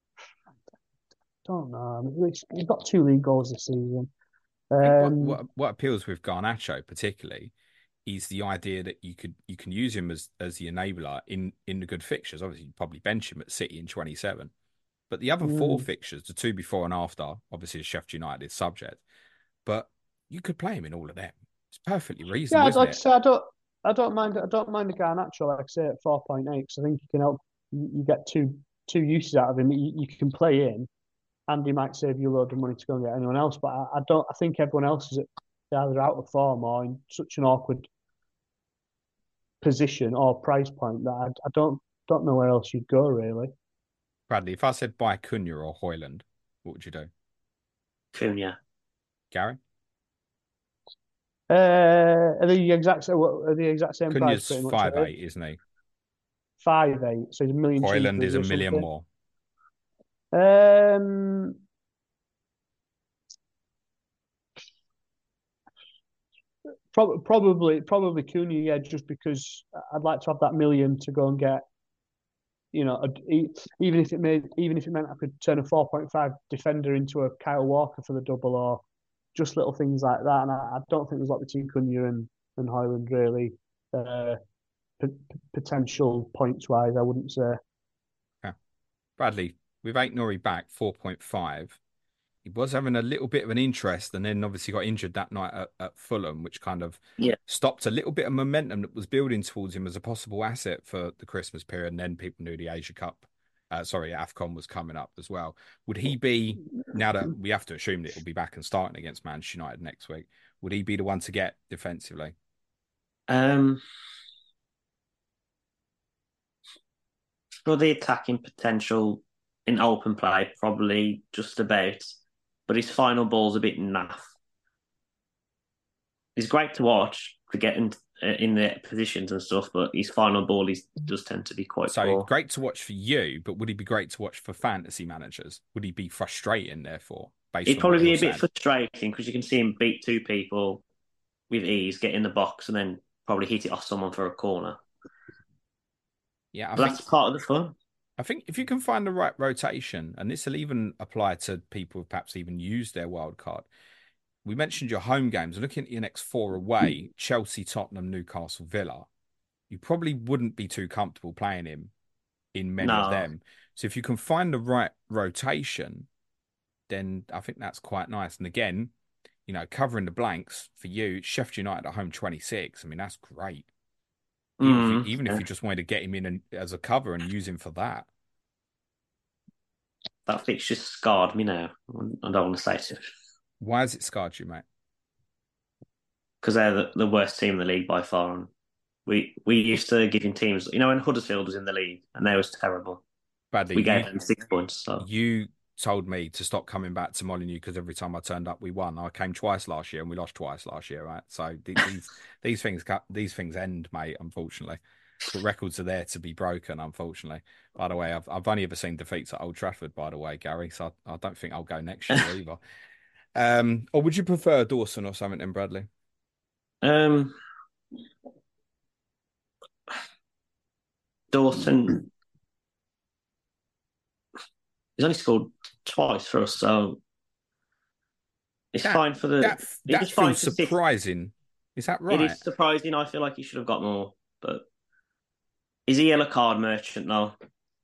I don't know. I mean, it's, he's got two league goals this season. I think what, Um, what what appeals with Garnacho particularly is the idea that you could you can use him as as the enabler in in the good fixtures. Obviously, you probably bench him at City in twenty-seven, but the other four mm, fixtures, the two before and after, obviously is Sheffield United subject, but you could play him in all of them. It's perfectly yeah, reasonable, I'd isn't like to it? say I don't I don't mind I don't mind the Garnacho like I say at four point eight because I think you can help you, you get two two uses out of him. You, you can play in, and he might save you a load of money to go and get anyone else. But I, I don't. I think everyone else is either out of form or in such an awkward position or price point that I, I don't don't know where else you'd go really. Bradley, if I said buy Cunha or Hoyland, what would you do? Cunha. Gary? Uh, are the exact are the exact same price Cunha's pretty much? five Are eight, isn't he? Five eight, so he's a million Hoyland cheaper, is is a or million something? more. Um, Probably, probably, probably Cunha, yeah, just because I'd like to have that million to go and get, you know, a, even if it made, even if it meant I could turn a four point five defender into a Kyle Walker for the double, or just little things like that. And I, I don't think there's a lot between Cunha and and Hoyland really, uh, p- potential points wise. I wouldn't say. Yeah. Bradley, with Ait Nori back, four point five. He was having a little bit of an interest and then obviously got injured that night at, at Fulham, which kind of Yeah. stopped a little bit of momentum that was building towards him as a possible asset for the Christmas period. And then people knew the Asia Cup, uh, sorry, AFCON was coming up as well. Would he be, now that we have to assume that he'll be back and starting against Manchester United next week, would he be the one to get defensively? Um, for the attacking potential in open play, probably just about. But his final ball's a bit naff. He's great to watch to get in, in the positions and stuff, but his final ball is, does tend to be quite So poor. great to watch for you, but would he be great to watch for fantasy managers? Would he be frustrating, therefore? Based It'd on probably what be you're a bit saying? frustrating because you can see him beat two people with ease, get in the box, and then probably hit it off someone for a corner. Yeah, I But think that's part of the fun. I think if you can find the right rotation, and this will even apply to people who perhaps even use their wild card. We mentioned your home games. Looking at your next four away, Chelsea, Tottenham, Newcastle, Villa, you probably wouldn't be too comfortable playing him in many of No. them. So if you can find the right rotation, then I think that's quite nice. And again, you know, covering the blanks for you, Sheffield United at home twenty-six. I mean, that's great. Even if you, Mm, even if yeah. you just wanted to get him in and, as a cover and use him for that. That fixture scarred me now. I don't want to say it Why has it scarred you, mate? because they're the, the worst team in the league by far. And we we used to giving teams, you know, when Huddersfield was in the league and they was terrible. Bradley, We you, gave them six points. So you told me to stop coming back to Molineux because every time I turned up, we won. I came twice last year and we lost twice last year, right? So these these things these things end, mate. Unfortunately, the records are there to be broken. Unfortunately, by the way, I've I've only ever seen defeats at Old Trafford. By the way, Gary, so I, I don't think I'll go next year either. Um, or would you prefer Dawson or something then, Bradley? um, Dawson, he's only scored twice for us, so It's That- fine for the. That it's that just fine feels for City. surprising. Is that right? It is surprising. I feel like he should have got more, but is he a yellow card merchant now?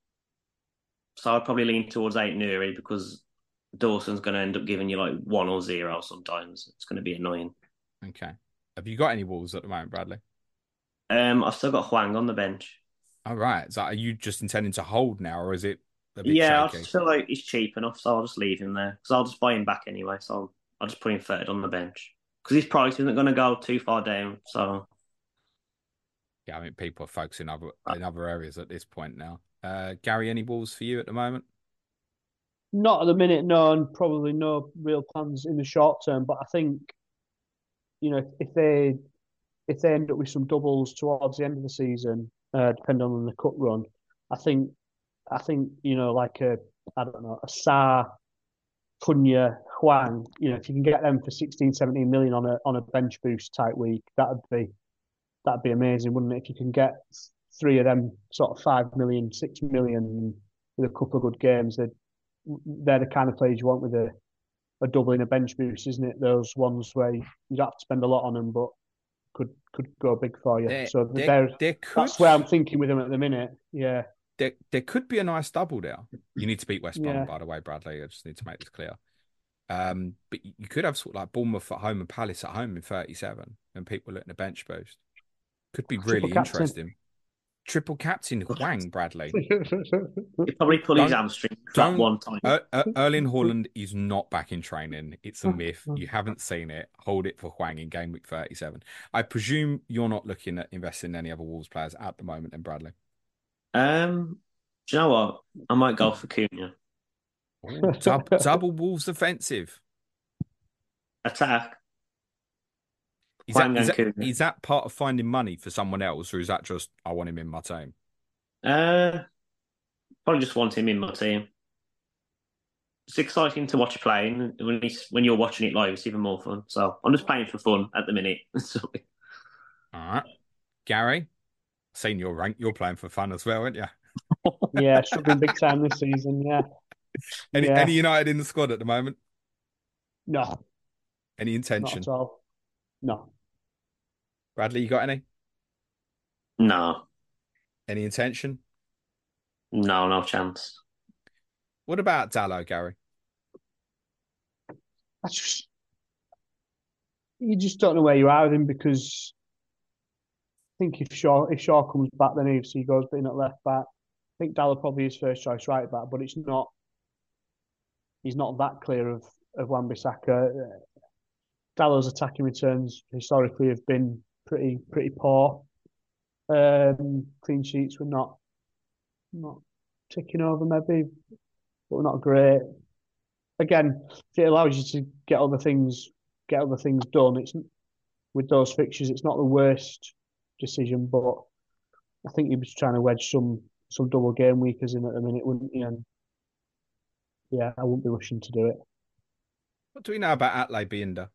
So I'd probably lean towards Eight Nuri because Dawson's going to end up giving you like one or zero sometimes. It's going to be annoying. Okay. Have you got any Wolves at the moment, Bradley? Um, I've still got Huang on the bench. All right. So are you just intending to hold now, or is it a bit Yeah, I shaky? just feel like he's cheap enough, so I'll just leave him there because I'll just buy him back anyway. So I'll, I'll just put him third on the bench because his price isn't going to go too far down. So Yeah, I mean, people are focusing other in other areas at this point now. Uh, Gary, any Wolves for you at the moment? Not at the minute, no, and probably no real plans in the short term. But I think, you know, if they if they end up with some doubles towards the end of the season, uh, depending on the cup run, I think I think you know, like a I don't know, a Sa, Cunha, Huang, you know, if you can get them for sixteen, seventeen million on a on a bench boost type week, that'd be that'd be amazing, wouldn't it? If you can get three of them sort of five million, six million with a couple of good games, they're, they're the kind of players you want with a, a double in a bench boost, isn't it? Those ones where you don't have to spend a lot on them, but could could go big for you. There, so there, there, there could, that's where I'm thinking with them at the minute. Yeah. There, there could be a nice double there. You need to beat West Brom, Yeah. by the way, Bradley. I just need to make this clear. Um, but you could have sort of like Bournemouth at home and Palace at home in thirty-seven, and people looking at bench boost. Could be really Triple captain. interesting. Triple captain Huang, Bradley. he'll probably pull his Don't- hamstring that don't- one time. Er, er, Erling Haaland is not back in training. It's a myth. You haven't seen it. Hold it for Huang in game week thirty-seven. I presume you're not looking at investing in any other Wolves players at the moment, then, Bradley. Um, do you know what? I might go for Cunha. Ooh, dub, double Wolves offensive. Attack. Is that, Huang is, and that, Cunha. is that part of finding money for someone else, or is that just, I want him in my team? Uh, probably just want him in my team. It's exciting to watch playing. When he's, when you're watching it live, it's even more fun. So I'm just playing for fun at the minute. So, All right. Gary, seen your rank. You're playing for fun as well, aren't you? Yeah, struggling big time this season. Yeah. Any, Yeah. any United in the squad at the moment? No, Any not intention? at all. No. Bradley, you got any? no, Any intention? no, no chance. What about Dallo, Gary? I just you just don't know where you are with him because I think if Shaw if Shaw comes back, then A F C goes in at left back. I think Dallo probably his first choice right back, but it's not. He's not that clear of of Wan-Bissaka. Uh, Dallo's attacking returns historically have been pretty pretty poor. Um, clean sheets were not not ticking over maybe, but were not great. Again, if it allows you to get other things get other things done, it's with those fixtures, it's not the worst decision, but I think he was trying to wedge some some double game weekers in at the minute, wouldn't he? And yeah, I wouldn't be wishing to do it. What do we know about Atley Binder?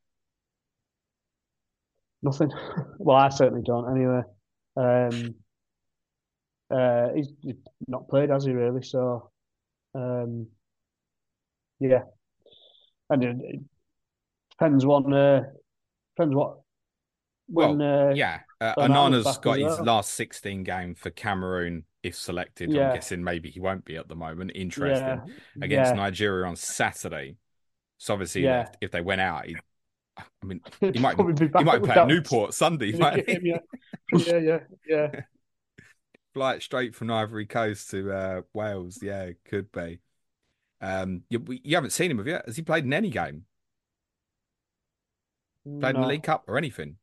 Nothing. Well, I certainly don't. Anyway, um, uh, he's, he's not played, has he? Really? So, um, yeah, and it, it depends on uh, depends what when. Well, uh, yeah. Uh, Onana's Onana's back got as his well. last sixteen game for Cameroon, if selected. Yeah. I'm guessing maybe he won't be at the moment. Interesting. yeah, Against yeah, Nigeria on Saturday. So obviously, Yeah. if, if they went out, he, I mean, he might Probably be he back might play at without- Newport Sunday. in the Might game, he? yeah, yeah, yeah, yeah. Flight straight from Ivory Coast to uh, Wales. Yeah, could be. Um, you, you haven't seen him, have you? Has he played in any game? Played in the No. League Cup or anything?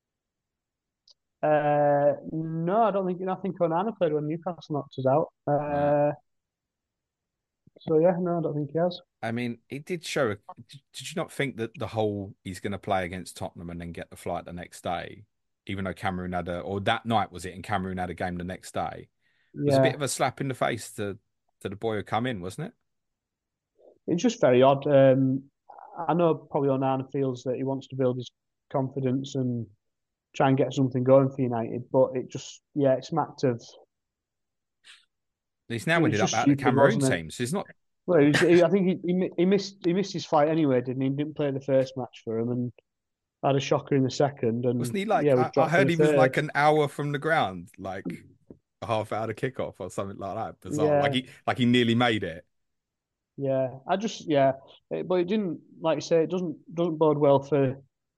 Uh, no, I don't think. I think Onana played when Newcastle knocked us out. Uh, Right. So yeah, no, I don't think he has. I mean, it did show. Did you not think that the whole he's going to play against Tottenham and then get the flight the next day, even though Cameroon had a, or that night was it, and Cameroon had a game the next day? It was a Yeah, bit of a slap in the face to to the boy who come in, wasn't it? it's just very odd. Um, I know probably Onana feels that he wants to build his confidence and try and get something going for United, but it just yeah, it smacked of He's now It was ended up just out of the stupid, Cameroon wasn't it? team, so he's not Well, he was, he, I think he, he mi- he missed he missed his fight anyway, didn't he? He didn't play the first match for him, and had a shocker in the second, and Wasn't he yeah, like? was I, I dropped for heard the he was third. like an hour from the ground, like a half hour to kickoff or something like that. Bizarre. Like Yeah, he like he nearly made it. yeah. I just yeah, it, but it didn't like you say it doesn't doesn't bode well for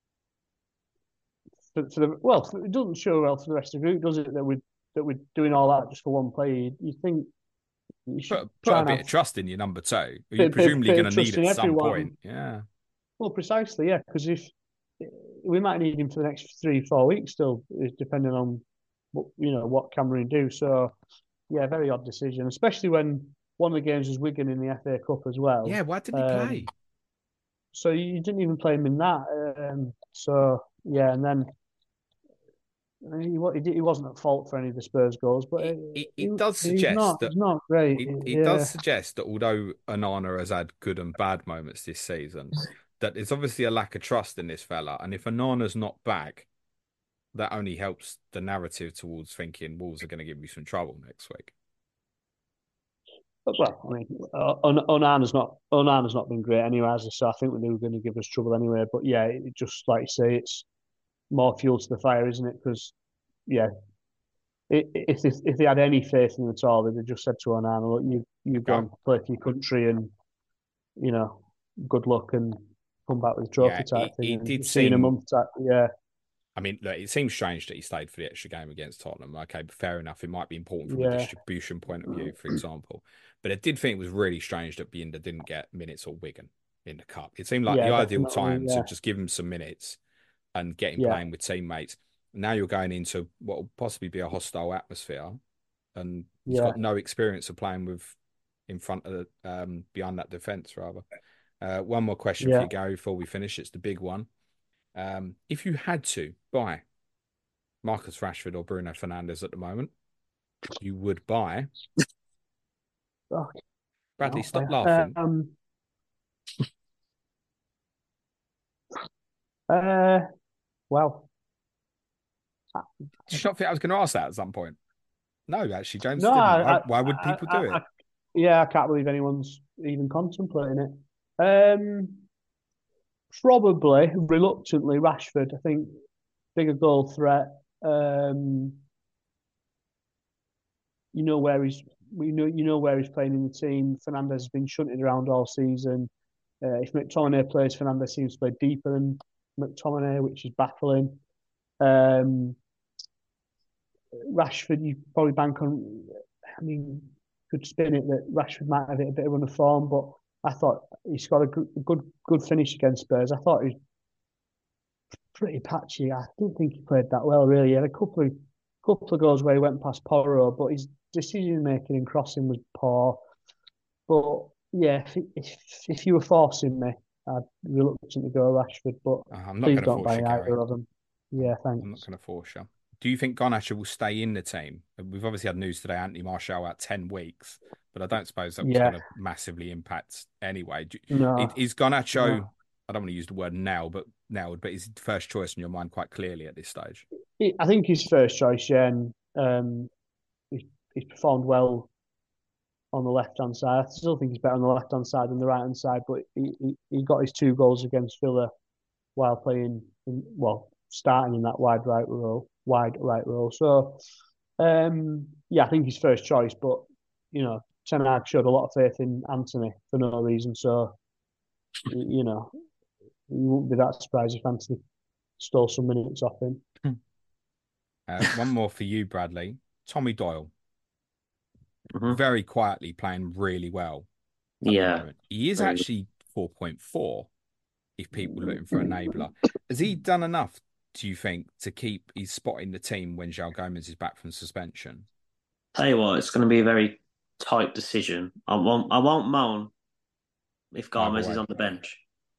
for, for the well. For, it doesn't show well for the rest of the group, does it? That we that we're doing all that just for one player. You, you think you should Put put try a and bit have of trust in your number two, who you're bit, bit, presumably bit going of to need trust in at some everyone. point. Yeah. Well, precisely, yeah. Because if we might need him for the next three, four weeks still, depending on what you know what Cameroon do. So yeah, very odd decision, especially when one of the games was Wigan in the F A Cup as well. Yeah. Why didn't he Um, play? so you didn't even play him in that. Um, so yeah, and then he, wa- he, did, he wasn't at fault for any of the Spurs goals, but It, he, it, he, it does he's suggest not that he's not great. it, it does Yeah, suggest that although Onana has had good and bad moments this season, that there's obviously a lack of trust in this fella. And if Onana's not back, that only helps the narrative towards thinking Wolves are going to give you some trouble next week. but, well, I mean, uh, On- Onana's not Onana's not been great anyway, as I say. I think they were going to give us trouble anyway. But yeah, it just like you say, it's more fuel to the fire, isn't it? Because yeah, i- if they, if they had any faith in it at all, they'd have just said to Onana, "Look, you you go Go. and play for your country, and you know, good luck and come back with a Yeah, trophy type it, thing, it did and see you in a seem. month type." Yeah, I mean, look, it seems strange that he stayed for the extra game against Tottenham. Okay, but fair enough. It might be important from a yeah, distribution point of view, for example. But I did think it was really strange that Bienda didn't get minutes or Wigan in the cup. It seemed like yeah, the ideal definitely, time yeah, to just give him some minutes and get him yeah, playing with teammates. Now you're going into what will possibly be a hostile atmosphere, and he's yeah, got no experience of playing with in front of um behind that defence rather. Uh, one more question for yeah. you, Gary, before we finish. It's the big one. Um, if you had to buy Marcus Rashford or Bruno Fernandes at the moment, you would buy. Oh, Bradley, no, stop uh, laughing. um, uh, well, Did you not think I was going to ask that at some point? No, actually, James no, didn't. I, Why, I, why would I, people I, do I, it? yeah, I can't believe anyone's even contemplating it. Um, probably reluctantly Rashford. I think bigger goal threat. Um, you know where he's, you know, you know where he's playing in the team. Fernandez has been shunted around all season. Uh, if McTominay plays, Fernandez seems to play deeper than McTominay, which is baffling. Um, Rashford, you probably bank on. I mean, could spin it that Rashford might have hit a bit of run of form, but I thought he's got a good, good, good finish against Spurs. I thought he was pretty patchy. I didn't think he played that well, really. He had a couple of couple of goals where he went past Porro, but his decision making and crossing was poor. But yeah, if, if if you were forcing me, I'd reluctantly go Rashford. But I'm not please going to don't force buy you, Gary. either of them. Yeah, thanks. I'm not going to force you. Do you think Garnacho will stay in the team? We've obviously had news today, Anthony Martial out ten weeks, but I don't suppose that was Yeah, going to massively impact anyway. Do, no, is Garnacho, no. I don't want to use the word now, but now, but is first choice in your mind quite clearly at this stage? I think his first choice, yeah, and um, he's, he's performed well on the left hand side. I still think he's better on the left hand side than the right hand side, but he, he, he got his two goals against Villa while playing, in, well, starting in that wide right role, wide right role. So, um, yeah, I think he's first choice, but you know, Ten Hag showed a lot of faith in Anthony for no reason. So, you know, you wouldn't be that surprised if Anthony stole some minutes off him. Uh, one more for you, Bradley. Tommy Doyle, Mhm. very quietly playing really well at the Yeah. moment. He is Very actually four point four if people are looking for an enabler. Has he done enough, do you think, to keep his spot in the team when João Gomes is back from suspension? Tell you what, it's going to be a very tight decision. I won't, I won't moan if Either Gomez is way. on the bench.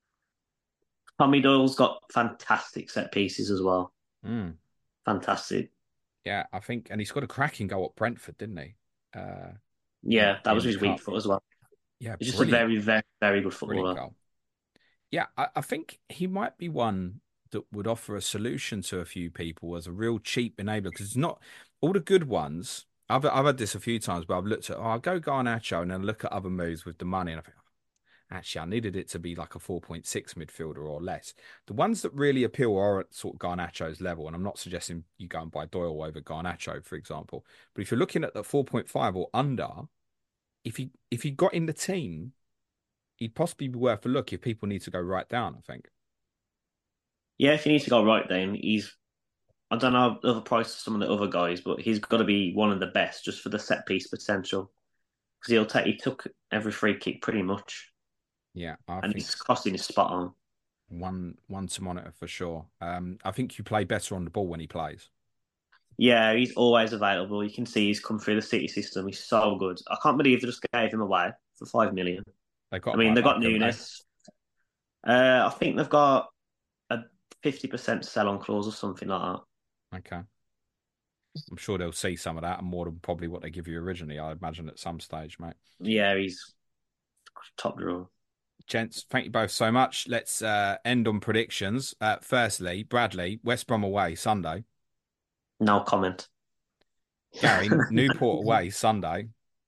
Tommy Doyle's got fantastic set pieces as well. Mm. Fantastic. Yeah, I think, and he's got a cracking goal at Brentford, didn't he? Uh, Yeah, that in was the his weak cup. foot as well. Yeah, He's just brilliant, a very, very, very good brilliant footballer. goal. Yeah, I, I think he might be one that would offer a solution to a few people as a real cheap enabler because it's not all the good ones I've I've had this a few times, but I've looked at, oh, I'll go Garnacho and then look at other moves with the money, and I think, oh, actually, I needed it to be like a four point six midfielder or less. The ones that really appeal are at sort of Garnacho's level, and I'm not suggesting you go and buy Doyle over Garnacho, for example. But if you're looking at the four point five or under, if he if he got in the team, he'd possibly be worth a look if people need to go right down, I think. Yeah, if you need to go right down, he's. I don't know other prices some of the other guys, but he's got to be one of the best just for the set piece potential. Because he'll take, he took every free kick pretty much. Yeah, I and think his crossing is spot on. One, one to monitor for sure. Um, I think you play better on the ball when he plays. Yeah, he's always available. You can see he's come through the City system. He's so good. I can't believe they just gave him away for five million. They got. I mean, they got like Nunes. Uh, I think they've got a fifty percent sell-on clause or something like that. Okay. I'm sure they'll see some of that and more than probably what they give you originally, I imagine, at some stage, mate. Yeah, he's top draw. Gents, thank you both so much. Let's uh, end on predictions. Uh, firstly, Bradley, West Brom away, Sunday. No comment. Gary, Newport away, Sunday.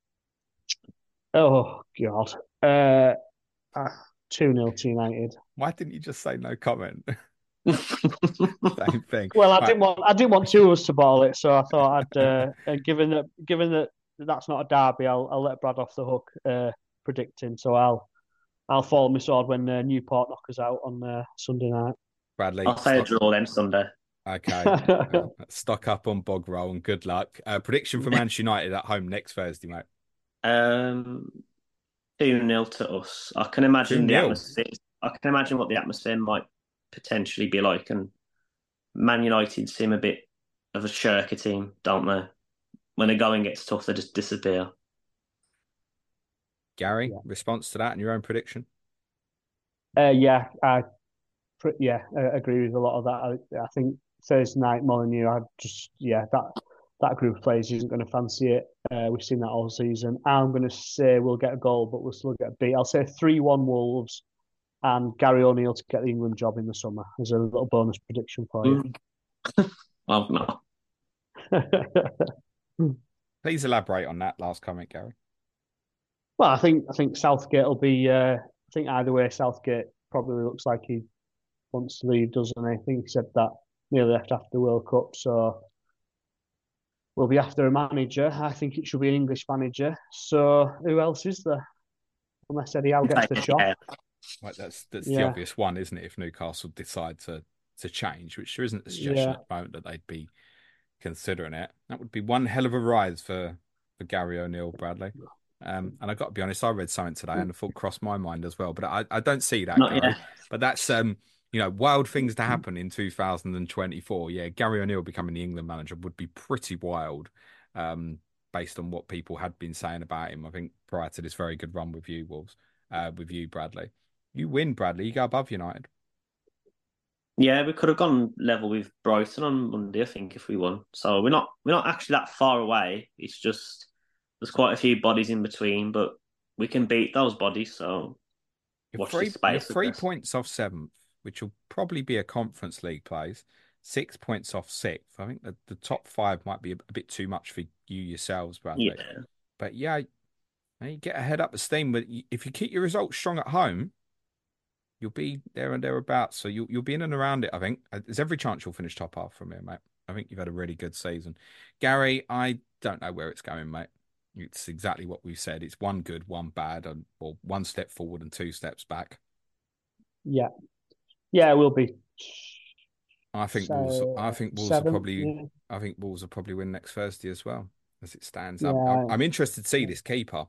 Oh, God. Uh, uh, two nil to United. Why didn't you just say no comment? Same thing. Well, I right. didn't want I didn't want two of us to bottle it, so I thought I'd. Uh, and given that given that that's not a derby, I'll I'll let Brad off the hook uh, predicting. So I'll I'll follow my sword when uh, Newport knock us out on uh, Sunday night. Bradley, I'll say a draw then Sunday. Okay, uh, stock up on bog roll and good luck. Uh, prediction for Manchester United at home next Thursday, mate. Um, two nil to us. I can imagine the atmosphere. I can imagine what the atmosphere might potentially be like, and Man United seem a bit of a shirker team, don't they? When the going gets tough, they just disappear. Gary, yeah. Response to that and your own prediction? Uh, yeah, I yeah I agree with a lot of that. I, I think Thursday night, Molineux, I just yeah that that group of players isn't going to fancy it. Uh, we've seen that all season. I'm going to say we'll get a goal, but we'll still get a beat. I'll say three one Wolves. And Gary O'Neill to get the England job in the summer as a little bonus prediction for you. Mm. Oh, no. Please elaborate on that last comment, Gary. Well, I think I think Southgate will be. Uh, I think either way, Southgate probably looks like he wants to leave, doesn't he? I think he said that nearly left after the World Cup. So we'll be after a manager. I think it should be an English manager. So who else is there? Unless Eddie Howe gets the shot. Right, that's that's yeah. the obvious one, isn't it? If Newcastle decide to to change, which there isn't a suggestion yeah. at the moment that they'd be considering it, that would be one hell of a rise for, for Gary O'Neill, Bradley. Um, and I got to be honest, I read something today and the thought crossed my mind as well, but I, I don't see that. Gary. Yet. But that's um, you know, wild things to happen in two thousand twenty-four. Yeah, Gary O'Neill becoming the England manager would be pretty wild, um, based on what people had been saying about him. I think prior to this very good run with you, Wolves, uh, with you, Bradley. You win, Bradley. You go above United. Yeah, we could have gone level with Brighton on Monday, I think, if we won. So we're not we're not actually that far away. It's just there's quite a few bodies in between, but we can beat those bodies. So you're watch three, the space. You're three points off seventh, which will probably be a Conference League place. Six points off sixth. I think the, the top five might be a, a bit too much for you yourselves, Bradley. Yeah. But yeah, you get a head up the steam. But if you keep your results strong at home, you'll be there and thereabouts. So you'll, you'll be in and around it, I think. There's every chance you'll finish top half from here, mate. I think you've had a really good season. Gary, I don't know where it's going, mate. It's exactly what we've said. It's one good, one bad, and or one step forward and two steps back. Yeah. Yeah, it will be. I think so, Wolves I think Wolves seven, will probably yeah. I think Wolves will probably win next Thursday as well, as it stands. Yeah. I'm, I'm interested to see this keeper.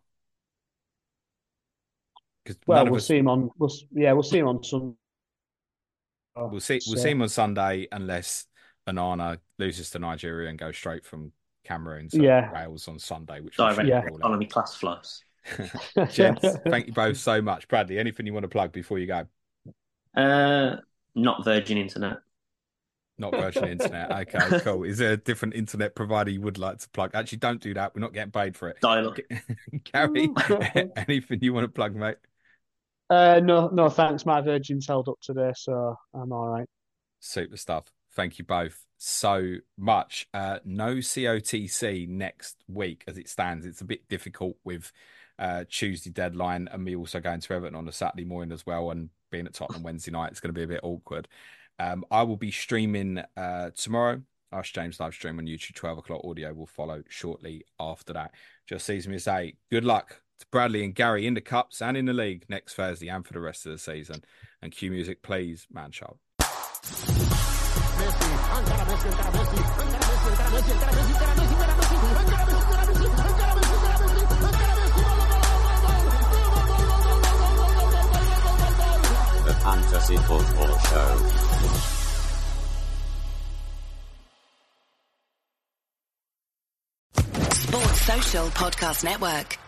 Well, we'll us, see him on. We'll, yeah, we'll see him on Sunday. We'll see. We'll so. see him on Sunday, unless Onana loses to Nigeria and goes straight from Cameroon to yeah. Wales on Sunday. Which direct yeah. economy class flows. Gents, thank you both so much. Bradley, anything you want to plug before you go? Uh, not Virgin Internet. Not Virgin Internet. Okay, cool. Is there a different internet provider you would like to plug? Actually, don't do that. We're not getting paid for it. Dial-up. Gary, anything you want to plug, mate? Uh, no, no, thanks. My Virgin's held up today, so I'm all right. Super stuff. Thank you both so much. Uh, no C O T C next week as it stands. It's a bit difficult with uh, Tuesday deadline and me also going to Everton on a Saturday morning as well, and being at Tottenham Wednesday night. It's going to be a bit awkward. Um, I will be streaming uh, tomorrow. Ask James live stream on YouTube, twelve o'clock. Audio will follow shortly after that. Just sees me say good luck to Bradley and Gary in the Cups and in the league next Thursday and for the rest of the season. And cue music, please, man child. The Fantasy Football Show. Sports Social Podcast Network.